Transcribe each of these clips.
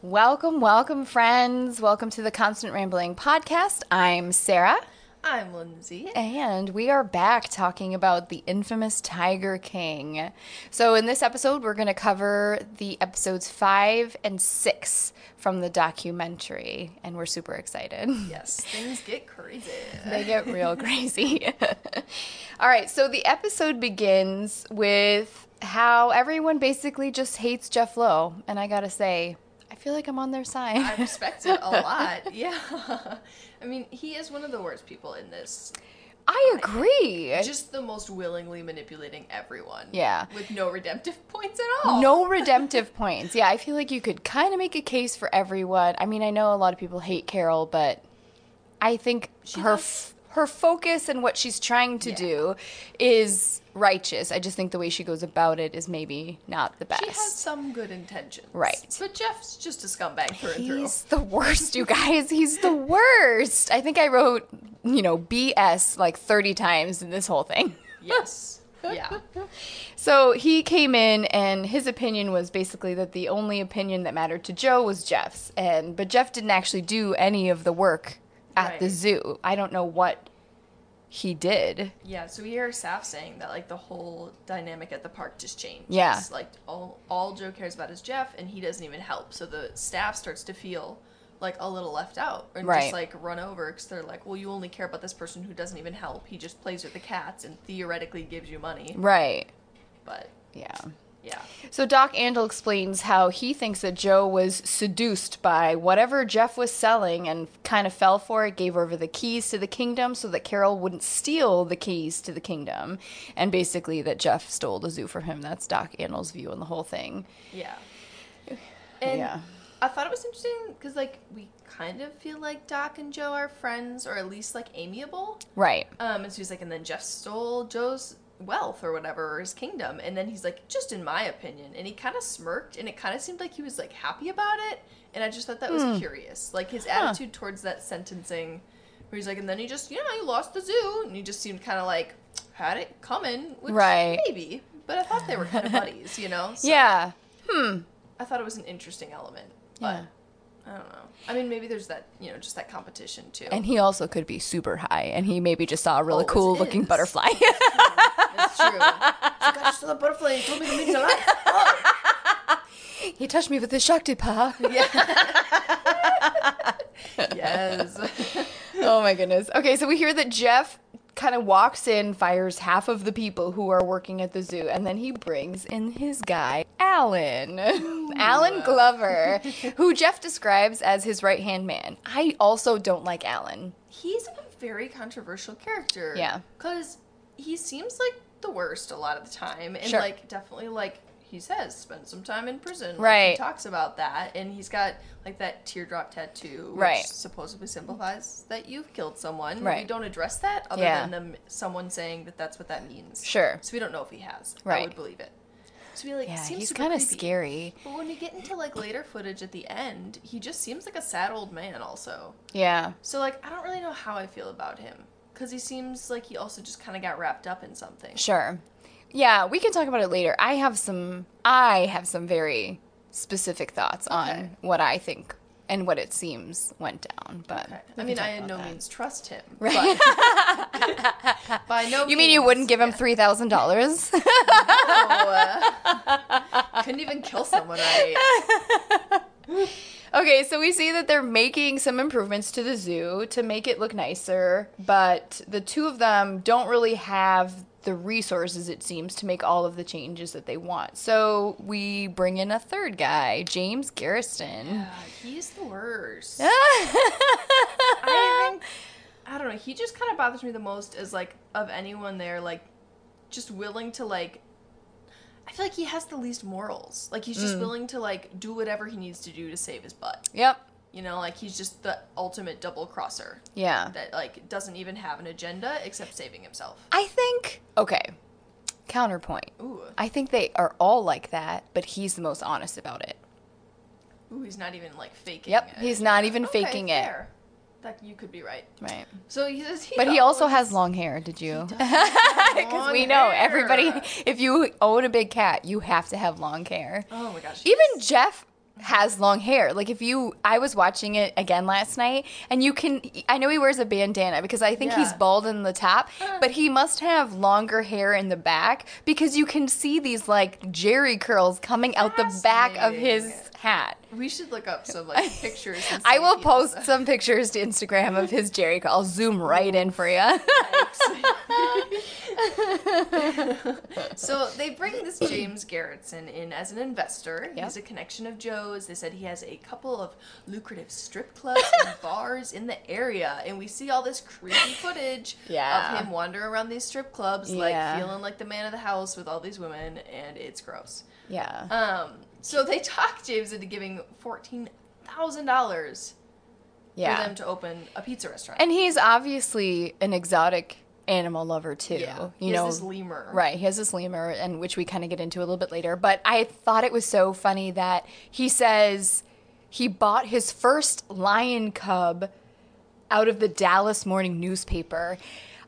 Welcome, friends. Welcome to the Constant Rambling podcast. I'm Sarah. I'm Lindsay. And we are back talking about the infamous Tiger King. So in this episode, we're going to cover the episodes 5 and 6 from the documentary. And we're super excited. Yes, things get crazy. They get real crazy. All right, so the episode begins with how everyone basically just hates Jeff Lowe. And I got to say, I feel like I'm on their side. I respect it a lot. Yeah. I mean, he is one of the worst people in this. I agree. Just the most willingly manipulating everyone. Yeah. With no redemptive points at all. No redemptive points. Yeah, I feel like you could kind of make a case for everyone. I mean, I know a lot of people hate Carol, but I think her focus and what she's trying to do is righteous. I just think the way she goes about it is maybe not the best. She has some good intentions. Right. But Jeff's just a scumbag through and through. He's the worst, you guys. He's the worst. I think I wrote, BS like 30 times in this whole thing. Yes. Yeah. So he came in and his opinion was basically that the only opinion that mattered to Joe was Jeff's. But Jeff didn't actually do any of the work at the zoo. I don't know what he did. Yeah, so we hear Saf saying that, like, the whole dynamic at the park just changed. Yeah. It's like, all Joe cares about is Jeff, and he doesn't even help. So the staff starts to feel, like, a little left out. And just, like, run over, because they're like, well, you only care about this person who doesn't even help. He just plays with the cats and theoretically gives you money. Right. But, yeah. So Doc Andel explains how he thinks that Joe was seduced by whatever Jeff was selling and kind of fell for it, gave over the keys to the kingdom so that Carol wouldn't steal the keys to the kingdom, and basically that Jeff stole the zoo from him. That's Doc Andel's view on the whole thing. Yeah. And I thought it was interesting because, like, we kind of feel like Doc and Joe are friends, or at least, like, amiable. Right. And so he's like, and then Jeff stole Joe's wealth or whatever, or his kingdom, and then he's like, just in my opinion, and he kind of smirked, and it kind of seemed like he was like happy about it, and I just thought that was curious, like his attitude towards that sentencing, where he's like, and then he just, you lost the zoo, and he just seemed kind of like had it coming, which maybe, but I thought they were kind of buddies, so yeah. I thought it was an interesting element, but I don't know. I mean, maybe there's that, just that competition too. And he also could be super high, and he maybe just saw a really cool-looking butterfly. That's true. I just saw the butterfly and told me the meaning of life. Oh. He touched me with his Shaktipa. Yeah. Yes. Oh, my goodness. Okay, so we hear that Jeff kind of walks in, fires half of the people who are working at the zoo, and then he brings in his guy, Alan. Alan Glover, who Jeff describes as his right-hand man. I also don't like Alan. He's a very controversial character. Yeah. Because he seems like the worst a lot of the time. And, like, definitely, like, he says, spend some time in prison. Like, right. He talks about that. And he's got, like, that teardrop tattoo, which supposedly symbolifies that you've killed someone. Right. We don't address that other than someone saying that that's what that means. Sure. So we don't know if he has. Right. I would believe it. So we, like, seems he's kind of scary. But when we get into, like, later footage at the end, he just seems like a sad old man also. Yeah. So, like, I don't really know how I feel about him. Because he seems like he also just kind of got wrapped up in something. Sure. Yeah, we can talk about it later. I have some very specific thoughts on what I think and what it seems went down. But I mean, I in no means trust him. Right. But by no means. You mean you wouldn't give him $3,000? No. Couldn't even kill someone, right? Okay, so we see that they're making some improvements to the zoo to make it look nicer, but the two of them don't really have the resources, it seems, to make all of the changes that they want. So we bring in a third guy, James Garrison. Yeah, he's the worst. I don't know, he just kind of bothers me the most as, like, of anyone there, like, just willing to, like, I feel like he has the least morals. Like, he's just willing to, like, do whatever he needs to do to save his butt. Yep. Like, he's just the ultimate double-crosser. Yeah. That, like, doesn't even have an agenda except saving himself. I think, okay, counterpoint. Ooh. I think they are all like that, but he's the most honest about it. Ooh, he's not even, like, faking it. it. He's not even faking fair. That you could be right. Right. So but he also has long hair, did you? Because we know everybody, if you own a big cat, you have to have long hair. Oh my gosh. Even Jeff has long hair. Like I was watching it again last night, and I know he wears a bandana because I think he's bald in the top, but he must have longer hair in the back because you can see these like Jerry curls coming out the back of his hat. We should look up some like pictures. And I will post some pictures to Instagram of his Jerry curl. I'll zoom right in for you. So they bring this James Garretson in as an investor. Yep. He's a connection of Joe's. They said he has a couple of lucrative strip clubs and bars in the area. And we see all this creepy footage of him wandering around these strip clubs, like feeling like the man of the house with all these women, and it's gross. Yeah. So they talked James into giving $14,000 for them to open a pizza restaurant. And he's obviously an exotic animal lover too. Yeah. He has this lemur. Right, he has this lemur, and which we kind of get into a little bit later. But I thought it was so funny that he says he bought his first lion cub out of the Dallas Morning newspaper.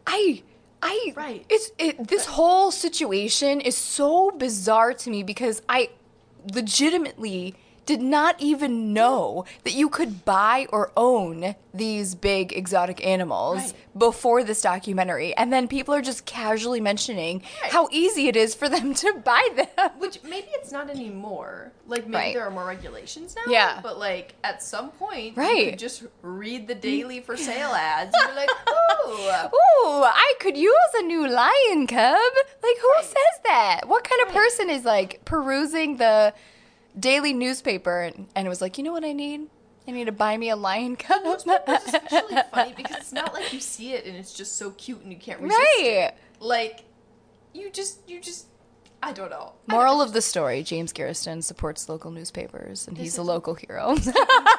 This whole situation is so bizarre to me because I legitimately did not even know that you could buy or own these big exotic animals before this documentary. And then people are just casually mentioning how easy it is for them to buy them. Which maybe it's not anymore. Like maybe there are more regulations now. Yeah. But like at some point you could just read the daily for sale ads and you're like, ooh, I could use a new lion cub. Like who says that? What kind of person is like perusing the daily newspaper and it was like, you know what I need? I need to buy me a lion cub. Those papers is especially funny because it's not like you see it and it's just so cute and you can't resist it. Like, you just, I don't know. Moral of the story, James Garretson supports local newspapers and he's a local hero. Alive.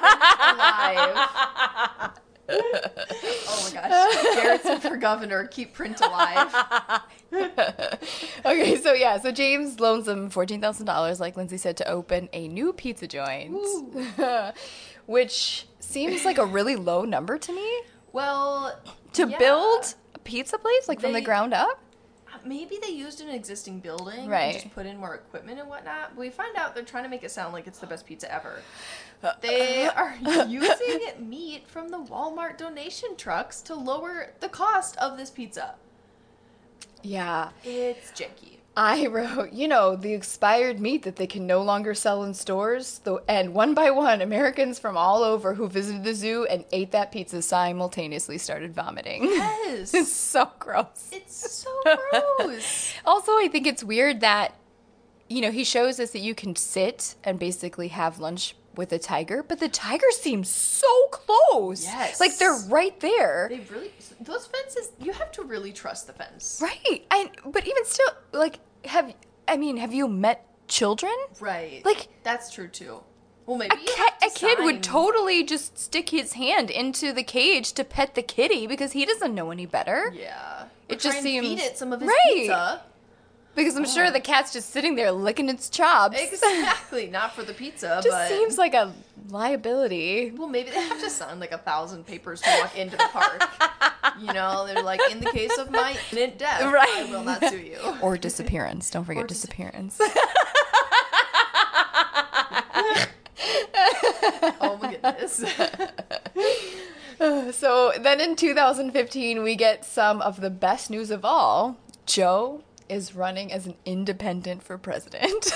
Oh my gosh. Garretson for governor, keep print alive. Okay, so James loans them $14,000, like Lindsay said, to open a new pizza joint, which seems like a really low number to me. Well, to build a pizza place, like from the ground up? Maybe they used an existing building right. and just put in more equipment and whatnot. But we find out they're trying to make it sound like it's the best pizza ever. They are using meat from the Walmart donation trucks to lower the cost of this pizza. Yeah. It's janky. I wrote, the expired meat that they can no longer sell in stores. And one by one, Americans from all over who visited the zoo and ate that pizza simultaneously started vomiting. Yes. It's so gross. It's so gross. Also, I think it's weird that, he shows us that you can sit and basically have lunch with a tiger, but the tiger seems so close. Yes. Like they're right there. Those fences, you have to really trust the fence. Right. But even still, like, have you met children? Right. Like, that's true too. Well, maybe a kid would totally just stick his hand into the cage to pet the kitty because he doesn't know any better. Yeah. It just seems feed it some of his pizza. Because I'm sure the cat's just sitting there licking its chops. Exactly. Not for the pizza, just seems like a liability. Well, maybe they have to sign like 1,000 papers to walk into the park. They're like, in the case of my imminent death, I will not sue you. Or disappearance. Don't forget disappearance. Oh my goodness. So then in 2015, we get some of the best news of all. Joe is running as an independent for president.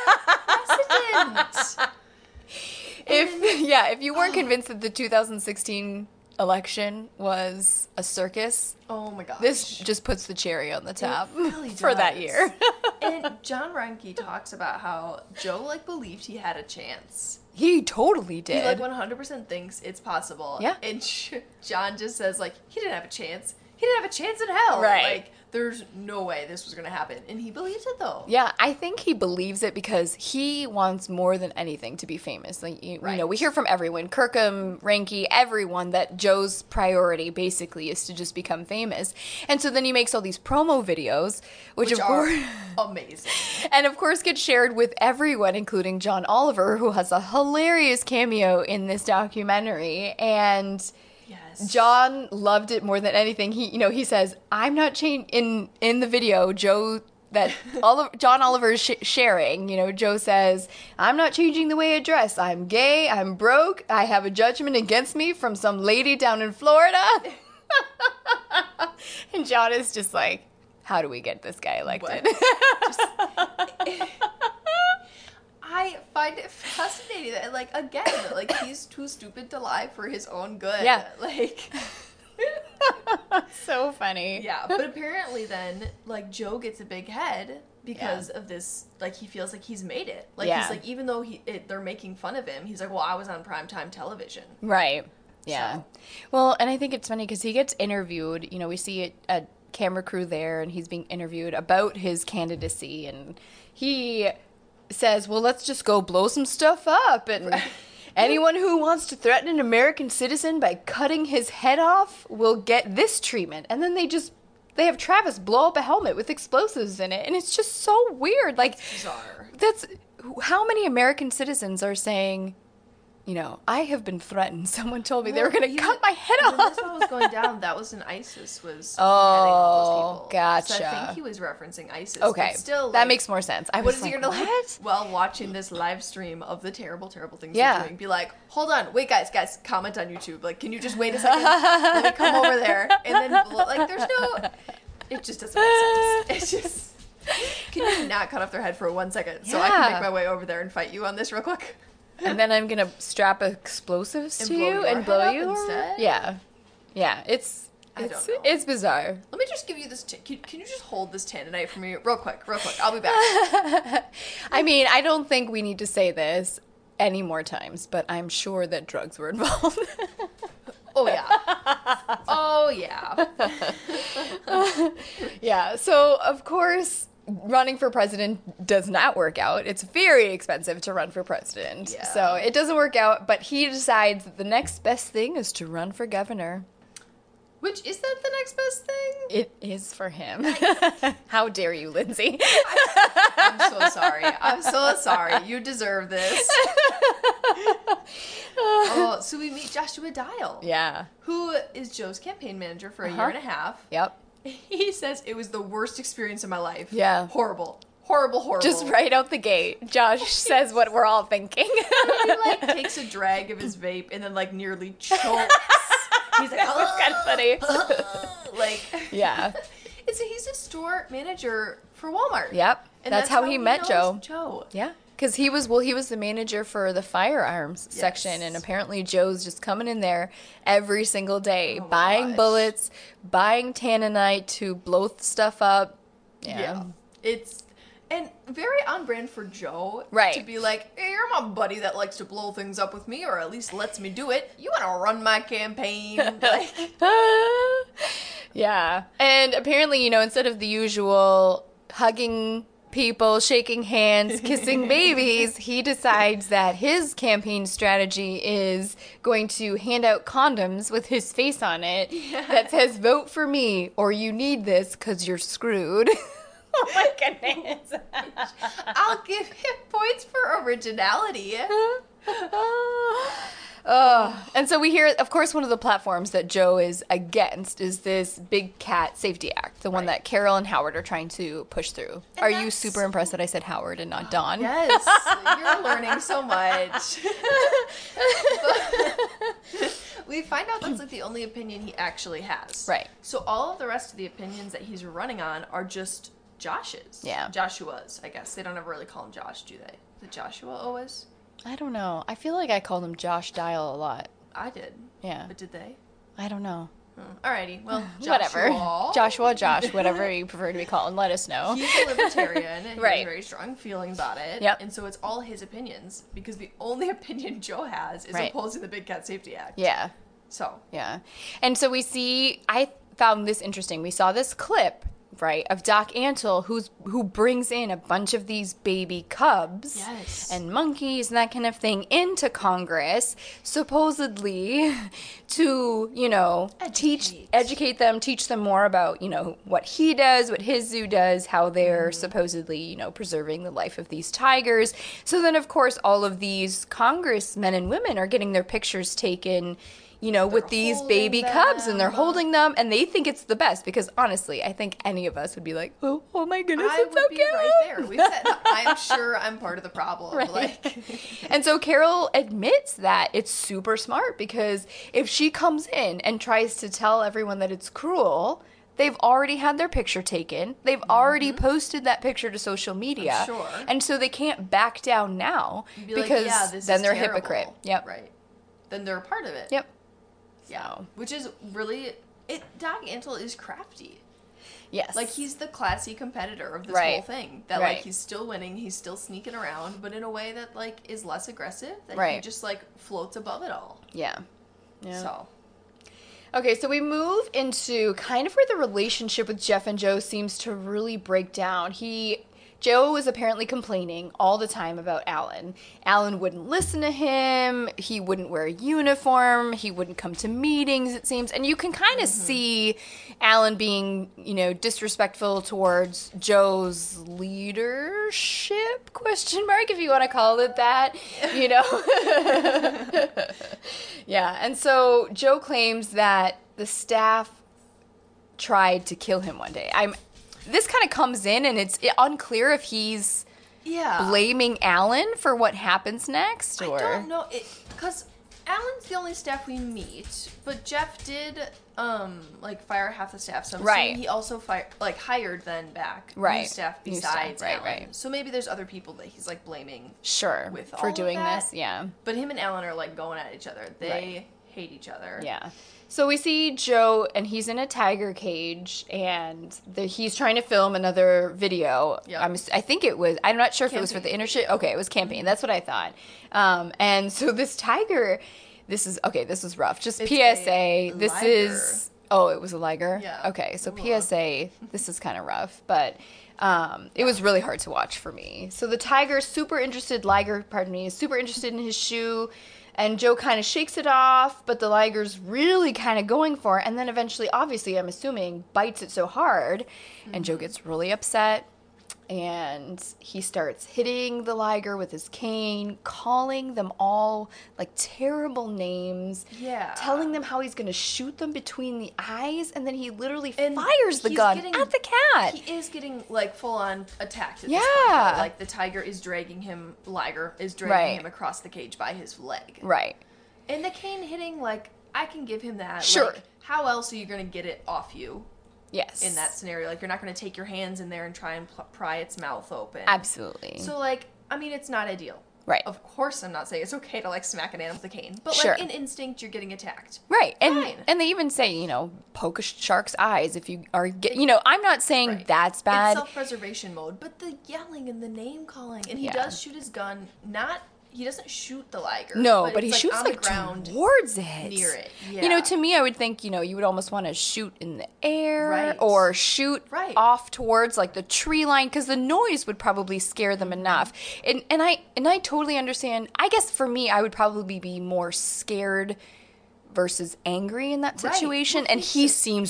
If you weren't convinced that the 2016 election was a circus, oh my gosh, this just puts the cherry on the top really for that year. And John Reinke talks about how Joe believed he had a chance. He totally did. He 100% thinks it's possible. Yeah. And John just says he didn't have a chance. He didn't have a chance in hell. Right. There's no way this was going to happen. And he believes it, though. Yeah, I think he believes it because he wants more than anything to be famous. We hear from everyone, Kirkham, Reinke, everyone, that Joe's priority basically is to just become famous. And so then he makes all these promo videos, which of are course amazing. And of course get shared with everyone, including John Oliver, who has a hilarious cameo in this documentary. And yes. John loved it more than anything. He says, I'm not changing. In the video, Joe that John Oliver is sharing. You know, Joe says, I'm not changing the way I dress. I'm gay. I'm broke. I have a judgment against me from some lady down in Florida. And John is just like, how do we get this guy elected? I find it fascinating that, like, again, like, he's too stupid to lie for his own good. Yeah. Like... So funny. Yeah, but apparently then, like, Joe gets a big head because of this, like, he feels like he's made it. Like, he's like, even though they're making fun of him, he's like, well, I was on primetime television. Right. Yeah. So. Well, and I think it's funny because he gets interviewed. You know, we see a camera crew there, and he's being interviewed about his candidacy, and he says, well, let's just go blow some stuff up, and anyone who wants to threaten an American citizen by cutting his head off will get this treatment. And then they have Travis blow up a helmet with explosives in it, and it's just so weird. Like, Bizarre. that's how many American citizens are saying, you know, I have been threatened. Someone told me they were going to cut my head When off. this all was going down, that was when ISIS was Oh, beheading all those people. gotcha. So I think he was referencing ISIS. Okay, But still, that like, makes more sense. I what was is like, he gonna what? while watching this live stream of the terrible, terrible things Yeah. they're doing? Be like, hold on, wait, guys, comment on YouTube. Like, can you just wait a second? Let me come over there, and then like, there's no. It just doesn't make sense. It's just. Can you not cut off their head for 1 second so I can Yeah. make my way over there and fight you on this real quick? And then I'm gonna strap explosives And to blow you your and head blow up you. instead? Yeah. It's I don't know. it's bizarre. Let me just give you this. Can you just hold this tanninite for me real quick? I'll be back. I mean, I don't think we need to say this any more times, but I'm sure that drugs were involved. Oh yeah. Oh yeah. Yeah. So of course, running for president does not work out. It's very expensive to run for president. Yeah. So it doesn't work out, but he decides that the next best thing is to run for governor. Which, is that the next best thing? It is for him. How dare you, Lindsay? I'm so sorry. I'm so sorry. You deserve this. Oh, so we meet Joshua Dial. Yeah. Who is Joe's campaign manager for a year and a half. Yep. He says it was the worst experience of my life. Yeah. Horrible. Horrible. Just right out the gate, Josh says what we're all thinking. He, like, takes a drag of his vape and then, like, nearly chokes. He's like, That was kind of funny. like, Yeah. he's a store manager for Walmart. Yep. And That's how he met knows Joe. Yeah. Because he was the manager for the firearms section, and apparently Joe's just coming in there every single day, Oh my buying gosh. bullets, buying tanninite to blow stuff up. Yeah. It's and very on brand for Joe, Right. To be like, hey, you're my buddy that likes to blow things up with me, or at least lets me do it. You want to run my campaign? Like, Yeah. And apparently, instead of the usual hugging people, shaking hands, kissing babies, he decides that his campaign strategy is going to hand out condoms with his face on it that says, vote for me, or you need this because you're screwed. Oh my goodness. I'll give him points for originality. And so we hear, of course, one of the platforms that Joe is against is this Big Cat Safety Act, the one that Carol and Howard are trying to push through. Are you that's- super impressed that I said Howard and not Don? Yes, you're learning so much. We find out that's like the only opinion he actually has. Right. So all of the rest of the opinions that he's running on are just Josh's. Yeah. Joshua's, I guess. They don't ever really call him Josh, do they? Is it Joshua always? I don't know. I feel like I called him Josh Dial a lot. I did. Yeah. But did they? I don't know. Alrighty. Well, Whatever. Joshua. Josh, whatever you prefer to be called, and let us know. He's a libertarian and he Right. has a very strong feeling about it. Yep. And so it's all his opinions because the only opinion Joe has is Right. opposing the Big Cat Safety Act. Yeah. So. Yeah. And so I found this interesting. We saw this clip, right, of Doc Antle who brings in a bunch of these baby cubs Yes. and monkeys and that kind of thing into Congress, supposedly to, educate them, teach them more about, what he does, what his zoo does, how they're supposedly, preserving the life of these tigers. So then, of course, all of these congressmen and women are getting their pictures taken, with these baby cubs, and they're holding them, and they think it's the best, because honestly, I think any of us would be like, oh my goodness, I it's would so be cute. right there. We said, I'm sure I'm part of the problem. Right. Like, And so Carol admits that it's super smart, because if she comes in and tries to tell everyone that it's cruel, they've already had their picture taken. They've already posted that picture to social media. I'm sure. And so they can't back down now, be like, because yeah, this then is they're terrible. hypocrite. Yep. Right. Then they're a part of it. Yep. Yeah. So. Which is really, Doc Antle is crafty. Yes. Like, he's the classy competitor of this Right. whole thing. That, Right. like, he's still winning, he's still sneaking around, but in a way that, like, is less aggressive. That he Right. just, like, floats above it all. Yeah. Yeah. So. Okay, so we move into kind of where the relationship with Jeff and Joe seems to really break down. Joe was apparently complaining all the time about Alan. Alan wouldn't listen to him. He wouldn't wear a uniform. He wouldn't come to meetings, it seems. And you can kind of see Alan being, disrespectful towards Joe's leadership, if you want to call it that, Yeah, and so Joe claims that the staff tried to kill him one day. This kind of comes in, and it's unclear if he's blaming Alan for what happens next, or... I don't know, because Alan's the only staff we meet, but Jeff did, fire half the staff, so I'm assuming he also hired then back new staff besides Alan. Right. So maybe there's other people that he's, blaming with for all doing of that. this, yeah. But him and Alan are, going at each other. They hate each other. Yeah. So we see Joe, and he's in a tiger cage, and he's trying to film another video. Yep. I think it was, I'm not sure if it was for the internship. Okay, it was campaign. That's what I thought. And so this tiger, this is rough. Just It's PSA. This liger. is, it was a liger? Yeah. Okay, so PSA, this is kind of rough, but... it was really hard to watch for me. So the tiger is super interested in his shoe, and Joe kind of shakes it off, but the liger's really kind of going for it, and then eventually, obviously, I'm assuming, bites it so hard, and Joe gets really upset, and he starts hitting the liger with his cane, calling them all, terrible names, telling them how he's going to shoot them between the eyes, and then he literally fires the gun at the cat. He is getting, full-on attacked at Yeah. this point. The tiger is dragging him, liger is dragging him across the cage by his leg. Right. And the cane hitting, I can give him that. Sure. How else are you going to get it off you? Yes. In that scenario. You're not going to take your hands in there and try and pry its mouth open. Absolutely. So, it's not ideal. Right. Of course I'm not saying it's okay to, smack an animal with a cane. But, Sure. in instinct, you're getting attacked. Right. Fine. And they even say, poke a shark's eyes if you are, I'm not saying that's bad. It's self-preservation mode. But the yelling and the name-calling. And he does shoot his gun, he doesn't shoot the liger. No, but he shoots on the ground towards it. Near it. Yeah. To me, I would think, you would almost want to shoot in the air Right. or shoot off towards the tree line, because the noise would probably scare them enough. And I totally understand. I guess for me, I would probably be more scared versus angry in that situation, Well, and he seems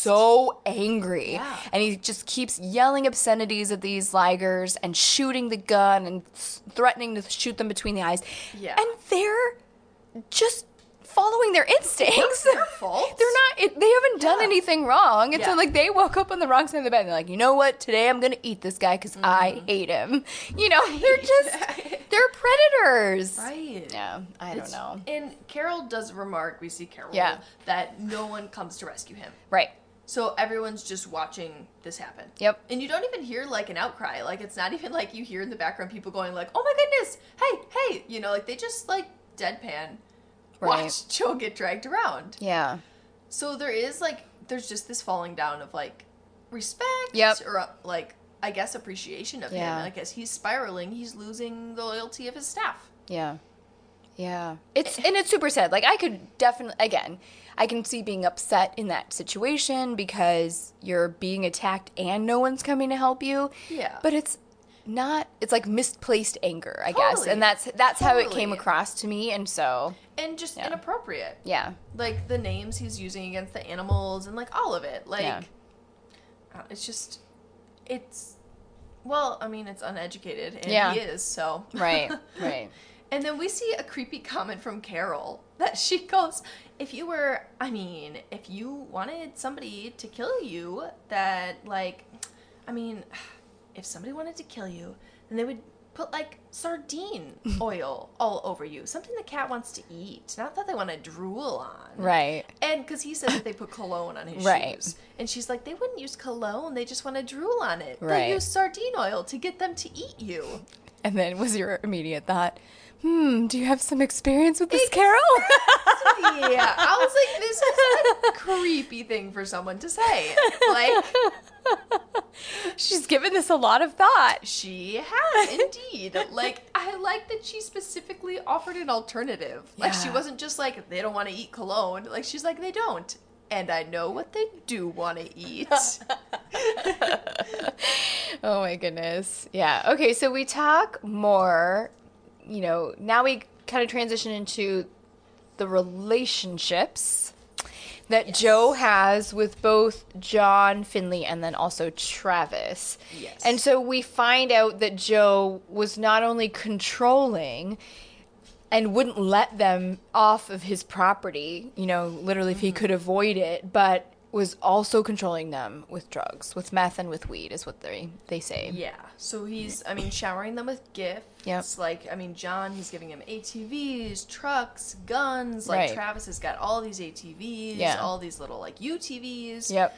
so angry, Yeah. and he just keeps yelling obscenities at these ligers and shooting the gun and threatening to shoot them between the eyes. Yeah. And they're just following their instincts. It's not their fault. They haven't done anything wrong. And so Yeah. they woke up on the wrong side of the bed, and they're like, you know what, today I'm gonna eat this guy because I hate him. They're just they're predators. Right. Yeah, I don't know. And Carol does remark, we see Carol, that no one comes to rescue him. Right. So everyone's just watching this happen. Yep. And you don't even hear an outcry. It's not even you hear in the background people going oh my goodness, hey, they just deadpan watch Joe get dragged around. Yeah. So there is there's just this falling down of respect or I guess appreciation of him. And I guess he's spiraling, he's losing the loyalty of his staff. Yeah. Yeah. It's super sad. I could definitely, again, I can see being upset in that situation because you're being attacked and no one's coming to help you. Yeah. But it's misplaced anger, I guess. And that's how it came across to me, and so. And just inappropriate. Yeah. The names he's using against the animals and all of it. It's just, it's uneducated, and he is, so. Right, right. And then we see a creepy comment from Carol that she goes, if you wanted somebody to kill you, if somebody wanted to kill you, then they would put, like, sardine oil all over you. Something the cat wants to eat, not that they want to drool on. Right. And because he said that they put cologne on his Right. shoes. And she's like, they wouldn't use cologne, they just want to drool on it. Right. They use sardine oil to get them to eat you. And then was your immediate thought, do you have some experience with this, Carol? Yeah, I was like, this is a creepy thing for someone to say. Like, She's given this a lot of thought. she has indeed. Like, I like that she specifically offered an alternative. Like, she Yeah. wasn't just like, they don't want to eat cologne. Like, she's like, they don't. And I know what they do want to eat. Oh my goodness. Yeah. Okay, so we talk more, now we kind of transition into the relationships that Joe has with both John Finley and then also Travis. Yes. And so we find out that Joe was not only controlling and wouldn't let them off of his property, literally if he could avoid it, but was also controlling them with drugs, with meth and with weed is what they say. Yeah. So he's, showering them with gifts. Yep. Like, John, he's giving him ATVs, trucks, guns. Like, Right. Travis has got all these ATVs, Yeah. all these little, like, UTVs. Yep.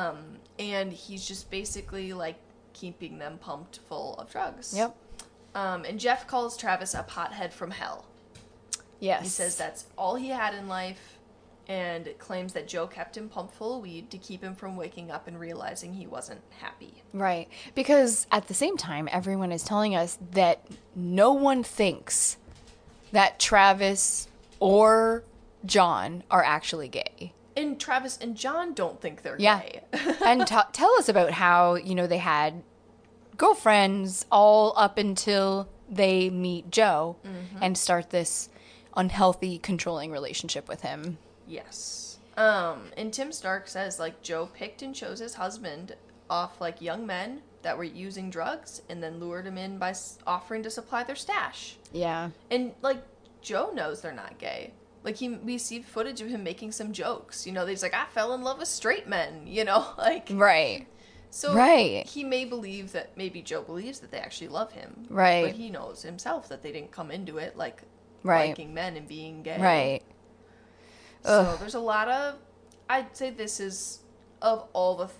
And he's just basically, like, keeping them pumped full of drugs. Yep. And Jeff calls Travis a pothead from hell. Yes. He says that's all he had in life, and claims that Joe kept him pumped full of weed to keep him from waking up and realizing he wasn't happy. Right. Because at the same time, everyone is telling us that no one thinks that Travis or John are actually gay. And Travis and John don't think they're Yeah. gay. And tell us about how, they had girlfriends all up until they meet Joe and start this unhealthy, controlling relationship with him. Yes. And Tim Stark says, like, Joe picked and chose his husband off, like, young men that were using drugs and then lured him in by offering to supply their stash. Yeah. And, like, Joe knows they're not gay. Like, we see footage of him making some jokes. He's like, I fell in love with straight men, like... Right. So Right. he may believe that, maybe Joe believes that they actually love him. Right. But he knows himself that they didn't come into it, like, Right. liking men and being gay. Right. So Ugh. there's a lot of, I'd say this is, of all the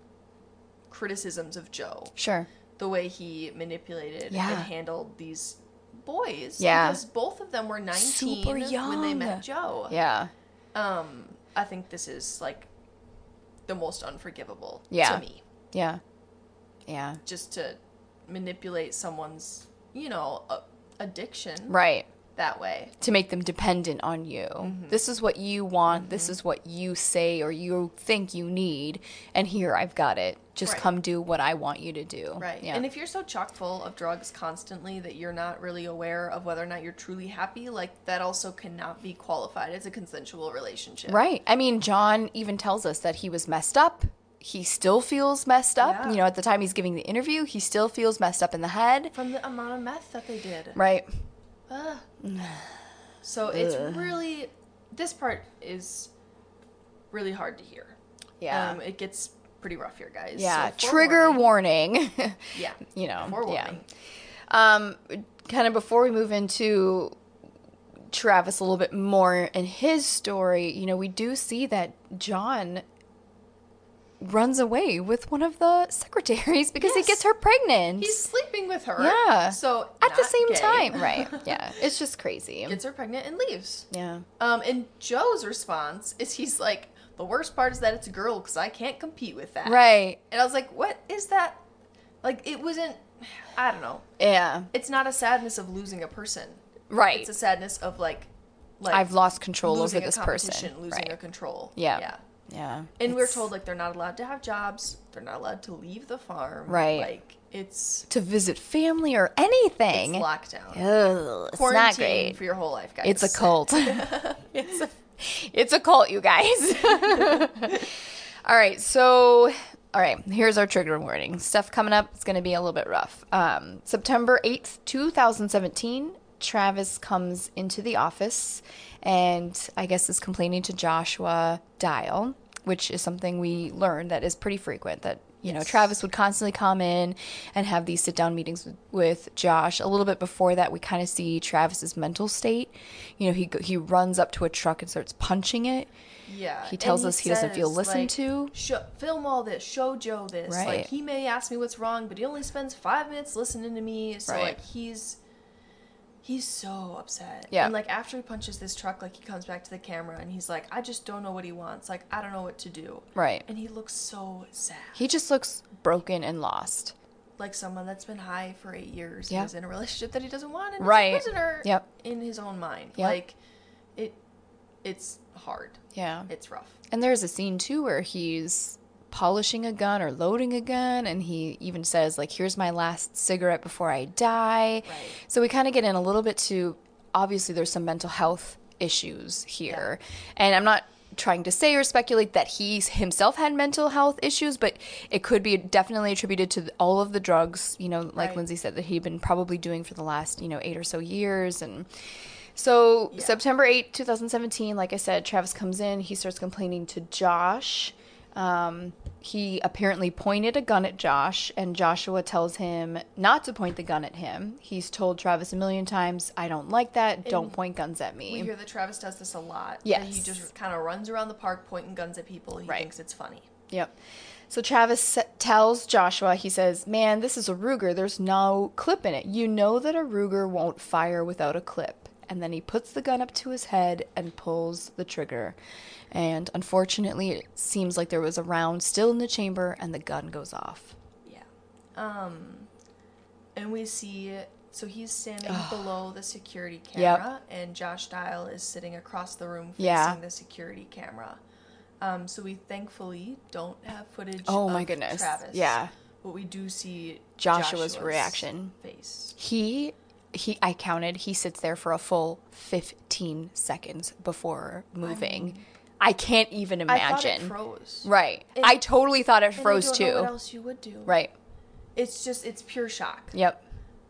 criticisms of Joe, Sure. the way he manipulated Yeah. and handled these boys. Yeah. Because both of them were 19 Super when they young. met Joe. Yeah. I think this is, like, the most unforgivable Yeah. to me. Yeah. Yeah. Just to manipulate someone's, addiction Right. that way. To make them dependent on you. This is what you want. This is what you say or you think you need. And here, I've got it. Just Right. come do what I want you to do. Right. Yeah. And if you're so chock full of drugs constantly that you're not really aware of whether or not you're truly happy, like, that also cannot be qualified as a consensual relationship. Right. I mean, John even tells us that he was messed up. He still feels messed up. Yeah. At the time he's giving the interview, he still feels messed up in the head. From the amount of meth that they did. Right. So it's really, this part is really hard to hear. Yeah. It gets pretty rough here, guys. Yeah. So Trigger forewarning. warning. Yeah. Forewarning. Kind of before we move into Travis a little bit more in his story, we do see that John runs away with one of the secretaries because he Yes. gets her pregnant. He's sleeping with her. Yeah. So at the not same gay. time. Right. Yeah. It's just crazy. Gets her pregnant and leaves. Yeah. And Joe's response is he's like, the worst part is that it's a girl because I can't compete with that. Right. And I was like, what is that? Like, it wasn't, I don't know. Yeah. It's not a sadness of losing a person. Right. It's a sadness of, like I've lost control over losing this a person. competition, losing Right. a control. Yeah. Yeah. Yeah. And we're It's- told, like, they're not allowed to have jobs. They're not allowed to leave the farm. Right. Like, it's to visit family or anything. lockdown. Ugh, it's Quarantine not great. for your whole life, guys. It's a cult. it's a cult, you guys. All right, here's our trigger warning. Stuff coming up, it's going to be a little bit rough. September 8th, 2017, Travis comes into the office and I guess is complaining to Joshua Dial, which is something we learned that is pretty frequent, that you know, Travis would constantly come in and have these sit-down meetings with Josh. A little bit before that, we kind of see Travis's mental state. You know, he runs up to a truck and starts punching it. Yeah. He tells us he doesn't feel listened to. Film all this. Show Joe this. Right. Like, he may ask me what's wrong, but he only spends 5 minutes listening to me. So, Right. like, he's so upset. Yeah. And, like, after he punches this truck, like, he comes back to the camera and he's like, I just don't know what he wants. Like, I don't know what to do. Right. And he looks so sad. He just looks broken and lost. Like someone that's been high for 8 years Yeah. and is in a relationship that he doesn't want and Right. is a prisoner Yep. in his own mind. Yep. Like, it's hard. Yeah. It's rough. And there's a scene, too, where he's polishing a gun or loading a gun, and he even says, like, here's my last cigarette before I die. Right. So we kind of get in a little bit to, obviously, there's some mental health issues here. Yeah. And I'm not trying to say or speculate that he himself had mental health issues, but it could be definitely attributed to all of the drugs, you know, like Lindsay said, that he'd been probably doing for the last, 8 or so years. And so September 8, 2017, like I said, Travis comes in, he starts complaining to Josh. He apparently pointed a gun at Josh, and Joshua tells him not to point the gun at him. He's told Travis a million times, I don't like that. Don't point guns at me. We hear that Travis does this a lot. Yes. That he just kind of runs around the park pointing guns at people. He thinks it's funny. Yep. So Travis tells Joshua, he says, man, this is a Ruger. There's no clip in it. You know that a Ruger won't fire without a clip. And then he puts the gun up to his head and pulls the trigger. And unfortunately, it seems like there was a round still in the chamber, and the gun goes off. Yeah. And we see, so he's standing below the security camera, and Josh Dial is sitting across the room facing the security camera. So we thankfully don't have footage of my goodness. Travis. Yeah. But we do see Joshua's reaction. Face. I counted, he sits there for a full 15 seconds before moving. I can't even imagine. I thought it froze. Right. I totally thought it froze I don't too. know what else you would do. Right. It's pure shock. Yep.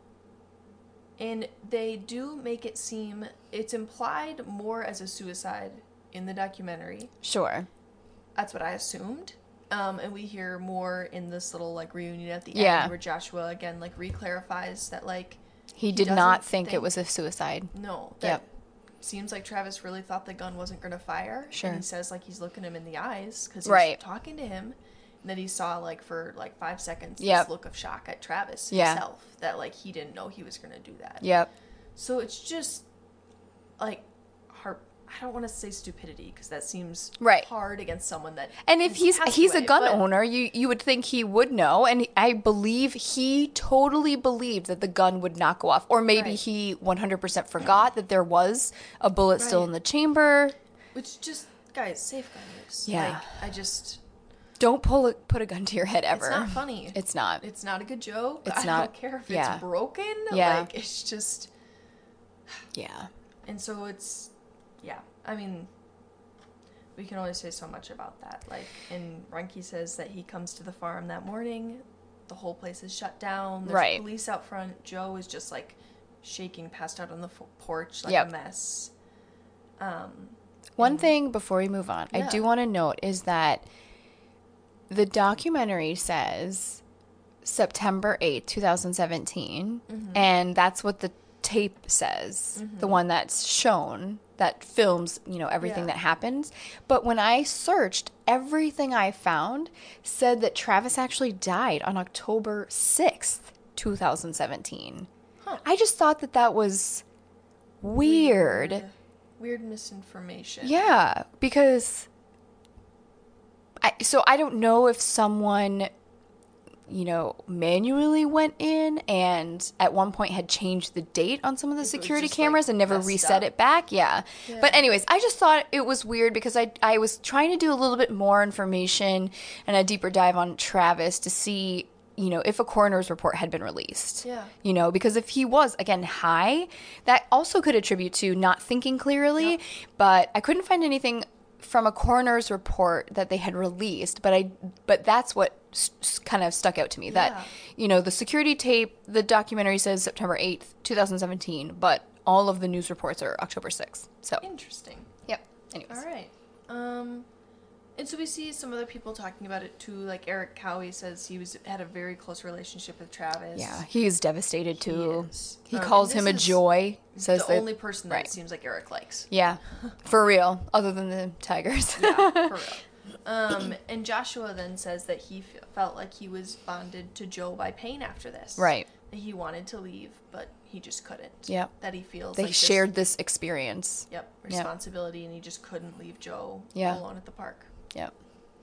And they do make it seem, it's implied more as a suicide in the documentary. Sure. That's what I assumed. And we hear more in this little, like, reunion at the end where Joshua, again, like, re-clarifies that, like, he did not think it was a suicide. No. That seems like Travis really thought the gun wasn't going to fire. Sure. And he says, like, he's looking him in the eyes because he's talking to him. And then he saw, like, for, like, 5 seconds, this look of shock at Travis himself. That, like, he didn't know he was going to do that. Yep. So it's just, like, I don't want to say stupidity because that seems hard against someone that. And if he's a gun owner, you would think he would know, and I believe he totally believed that the gun would not go off, or maybe he 100% forgot that there was a bullet still in the chamber. Which just, guys, safe gun use. Yeah, like, I just don't put a gun to your head ever. It's not funny. It's not. It's not a good joke. It's I not. don't care if it's broken. Yeah. Like, it's just. Yeah. And so it's. Yeah, I mean, we can only say so much about that. Like, and Reinke says that he comes to the farm that morning, the whole place is shut down, there's police out front, Joe is just, like, shaking, passed out on the porch like a mess. One thing before we move on, I do want to note is that the documentary says September 8th, 2017, and that's what the tape says, the one that's shown, that films, everything that happens. But when I searched, everything I found said that Travis actually died on October 6th, 2017. Huh. I just thought that was weird. Weird misinformation. Yeah, because I don't know if someone manually went in and at one point had changed the date on some of the security cameras and never reset it back. Yeah. But anyways, I just thought it was weird because I was trying to do a little bit more information and a deeper dive on Travis to see, if a coroner's report had been released. Yeah. Because if he was, again, high, that also could attribute to not thinking clearly. Yep. But I couldn't find anything from a coroner's report that they had released, but that's what kind of stuck out to me, that the security tape, the documentary says September 8th, 2017, but all of the news reports are October 6th. So, Interesting. yep. Anyways. All right. And so we see some other people talking about it too. Like Eric Cowie says he had a very close relationship with Travis. Yeah, he is devastated too. is. He And calls this him a is joy. Says the that, only person that right. it seems like Eric likes. Yeah, for real. Other than the Tigers. Yeah, for real. And Joshua then says that he felt like he was bonded to Joe by pain after this. Right. That he wanted to leave, but he just couldn't. Yep. That he feels They like shared this experience. Yep. Responsibility, and he just couldn't leave Joe Yeah. alone at the park. Yep.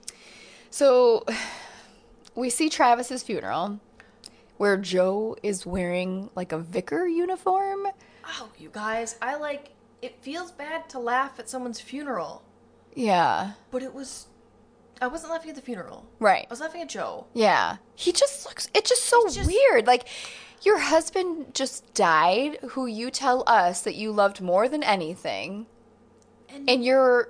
So we see Travis's funeral where Joe is wearing like a vicar uniform. Oh, you guys, it feels bad to laugh at someone's funeral, Yeah. but I wasn't laughing at the funeral. Right. I was laughing at Joe. Yeah. It's just so weird. Like, your husband just died, who you tell us that you loved more than anything. And you're,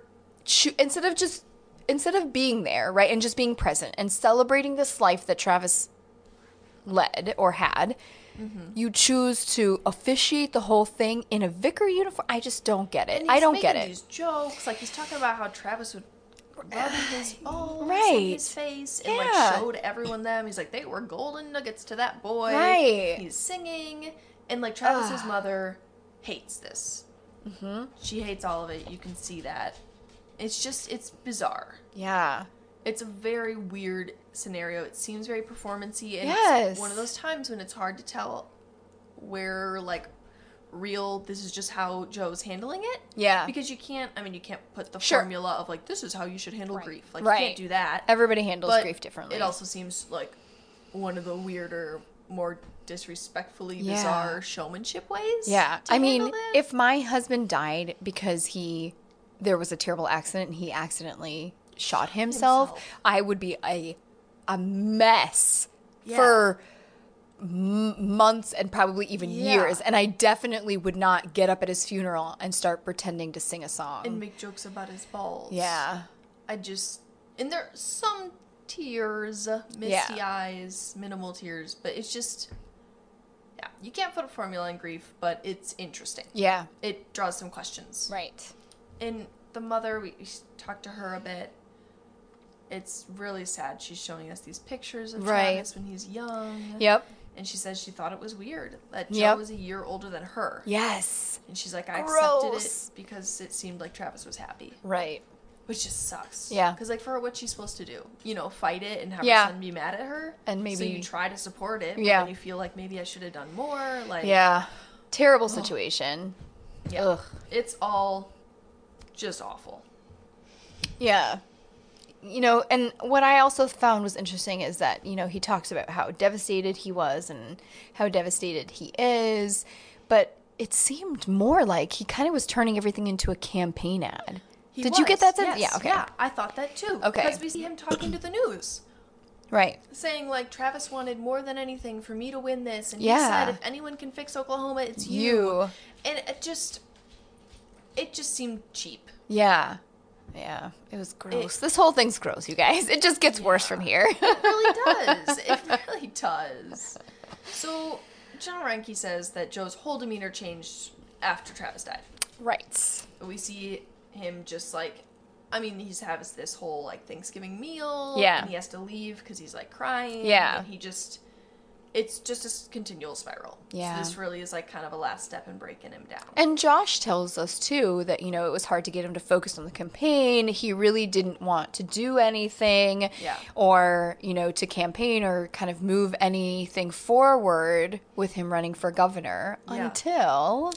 instead of being there, right, and just being present and celebrating this life that Travis led or had, you choose to officiate the whole thing in a vicar uniform. I just don't get it. And I don't he's get making it. these jokes, like he's talking about how Travis would rub his balls in Right. his face and Yeah. like showed everyone them. He's like, they were golden nuggets to that boy. Right. He's singing, and like Travis's mother hates this. Mm-hmm. She hates all of it. You can see that. It's bizarre. Yeah. It's a very weird scenario. It seems very performance-y, and Yes. it's one of those times when it's hard to tell where, like, real, this is just how Joe's handling it. Yeah. Because you can't put the Sure. formula of, like, this is how you should handle grief. Like, Right. you can't do that. Everybody handles But grief differently. it also seems like one of the weirder, more disrespectfully Yeah. bizarre showmanship ways. Yeah. to I mean, handle this. if my husband died because there was a terrible accident and he accidentally shot himself, I would be a mess for months and probably even years. And I definitely would not get up at his funeral and start pretending to sing a song. and make jokes about his balls. Yeah. And there are some tears, misty eyes, minimal tears, but it's just, you can't put a formula in grief, but it's interesting. Yeah. It draws some questions. Right. And the mother, we talked to her a bit. It's really sad. She's showing us these pictures of Travis when he's young. Yep. And she says she thought it was weird that Joe Yep. was a year older than her. Yes. And she's like, I accepted Gross. it because it seemed like Travis was happy. Right. Which just sucks. Yeah. Because, like, for her, what's she supposed to do? You know, fight it and have Yeah. her son be mad at her? And So maybe- you try to support it, but Yeah. then you feel like maybe I should have done more. Like, Yeah. Terrible situation. yeah. Ugh. It's all just awful. Yeah. You know, and what I also found was interesting is that, you know, he talks about how devastated he was and how devastated he is, but it seemed more like he kind of was turning everything into a campaign ad. Did you get that sense? Yes. Yeah, okay. Yeah, I thought that too. Okay. Because we see him talking to the news. Right. Saying, like, Travis wanted more than anything for me to win this. And he Yeah. said, if anyone can fix Oklahoma, it's you. You. And it just seemed cheap. Yeah. Yeah. It was gross. This whole thing's gross, you guys. It just gets worse from here. It really does. It really does. So, John Reinke says that Joe's whole demeanor changed after Travis died. Right. We see him just like, I mean, he's has this whole like Thanksgiving meal. Yeah. And he has to leave because he's like crying. Yeah. And it's just a continual spiral. Yeah. So this really is like kind of a last step in breaking him down. And Josh tells us, too, that, you know, it was hard to get him to focus on the campaign. He really didn't want to do anything or, you know, to campaign or kind of move anything forward with him running for governor until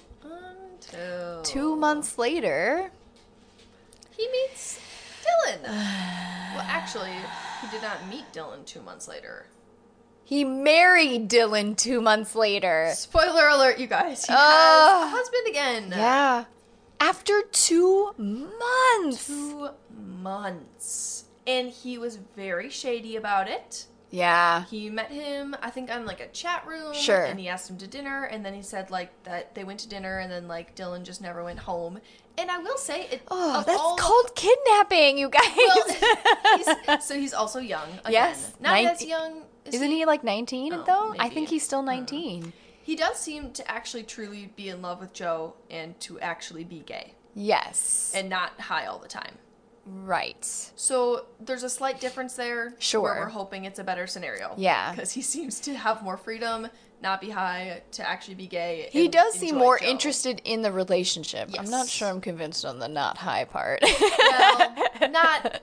2 months later. He meets Dylan. Well, actually, he did not meet Dylan 2 months later. He married Dylan 2 months later. Spoiler alert, you guys. He has a husband again. Yeah. After 2 months. 2 months. And he was very shady about it. Yeah. He met him, I think, on like a chat room. Sure. And he asked him to dinner. And then he said like that they went to dinner and then like Dylan just never went home. And I will say it. Oh, that's called kidnapping, you guys. Well, he's also young. Again. Yes. Not as young. Isn't he like 19 Oh, though? I maybe. think he's still 19. He does seem to actually truly be in love with Joe and to actually be gay. Yes. And not high all the time. Right. So there's a slight difference there. Sure. Where we're hoping it's a better scenario. Yeah. Because he seems to have more freedom, not be high, to actually be gay. He does seem more Joe. interested in the relationship. Yes. I'm not sure I'm convinced on the not high part. Well, not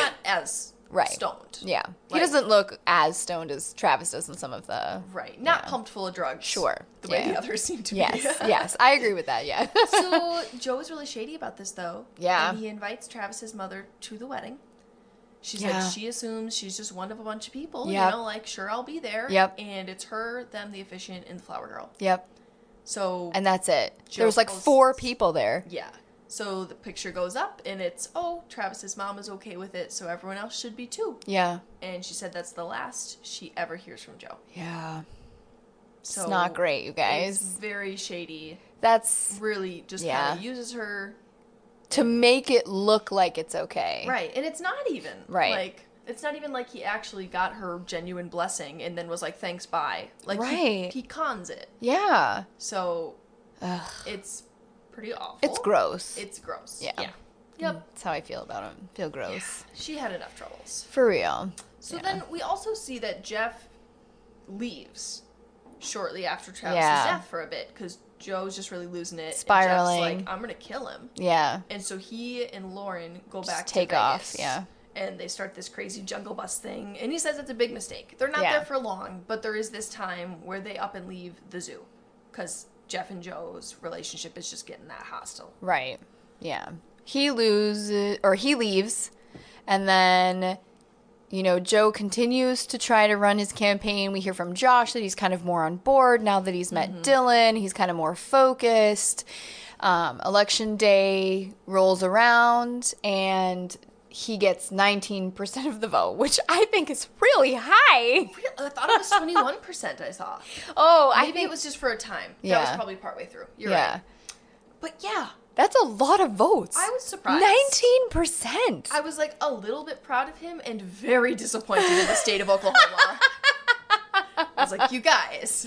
as right. stoned. Yeah. He Like- doesn't look as stoned as Travis does in some of the... Right. Not Yeah. pumped full of drugs. Sure. The way Yeah. the others seem to Yes. be. Yes. I agree with that, yeah. So Joe is really shady about this, though. Yeah. And he invites Travis's mother to the wedding. She Yeah. said she assumes she's just one of a bunch of people. Yep. You know, like, sure, I'll be there. Yep. And it's her, them, the officiant, and the flower girl. Yep. So, And that's it. Joe There was like posts- 4 people there. yeah. So the picture goes up, and it's, oh, Travis's mom is okay with it, so everyone else should be too. Yeah. And she said that's the last she ever hears from Joe. Yeah. So It's not great, you It's guys. very shady. That's Really just Yeah. kind of uses her. to make it look like it's okay. Right. And it's not even. Right. Like, it's not even like he actually got her genuine blessing and then was like, thanks, bye. Like, Right. he cons it. Yeah. So, Ugh. it's pretty awful. It's gross. It's gross. Yeah. Yep. That's how I feel about him. Feel gross. She had enough troubles. For real. So Yeah. then we also see that Jeff leaves shortly after Travis's Yeah. death for a bit because Joe's just really losing it. Spiraling. And Jeff's like, I'm going to kill him. Yeah. And so he and Lauren go Just back take to off, Vegas. yeah. And they start this crazy jungle bus thing. And he says it's a big mistake. They're not Yeah. there for long, but there is this time where they up and leave the zoo. Because Jeff and Joe's relationship is just getting that hostile. Right. Yeah. He leaves, and then, you know, Joe continues to try to run his campaign. We hear from Josh that he's kind of more on board now that he's met Dylan. He's kind of more focused. Election day rolls around, and he gets 19% of the vote, which I think is really high. I thought it was 21% I saw. Oh, I Maybe think it was just for a time. That Yeah. was probably partway through. You're yeah. right. But yeah, That's a lot of votes. I was surprised. 19%. I was like a little bit proud of him and very disappointed in the state of Oklahoma. I was like, you guys.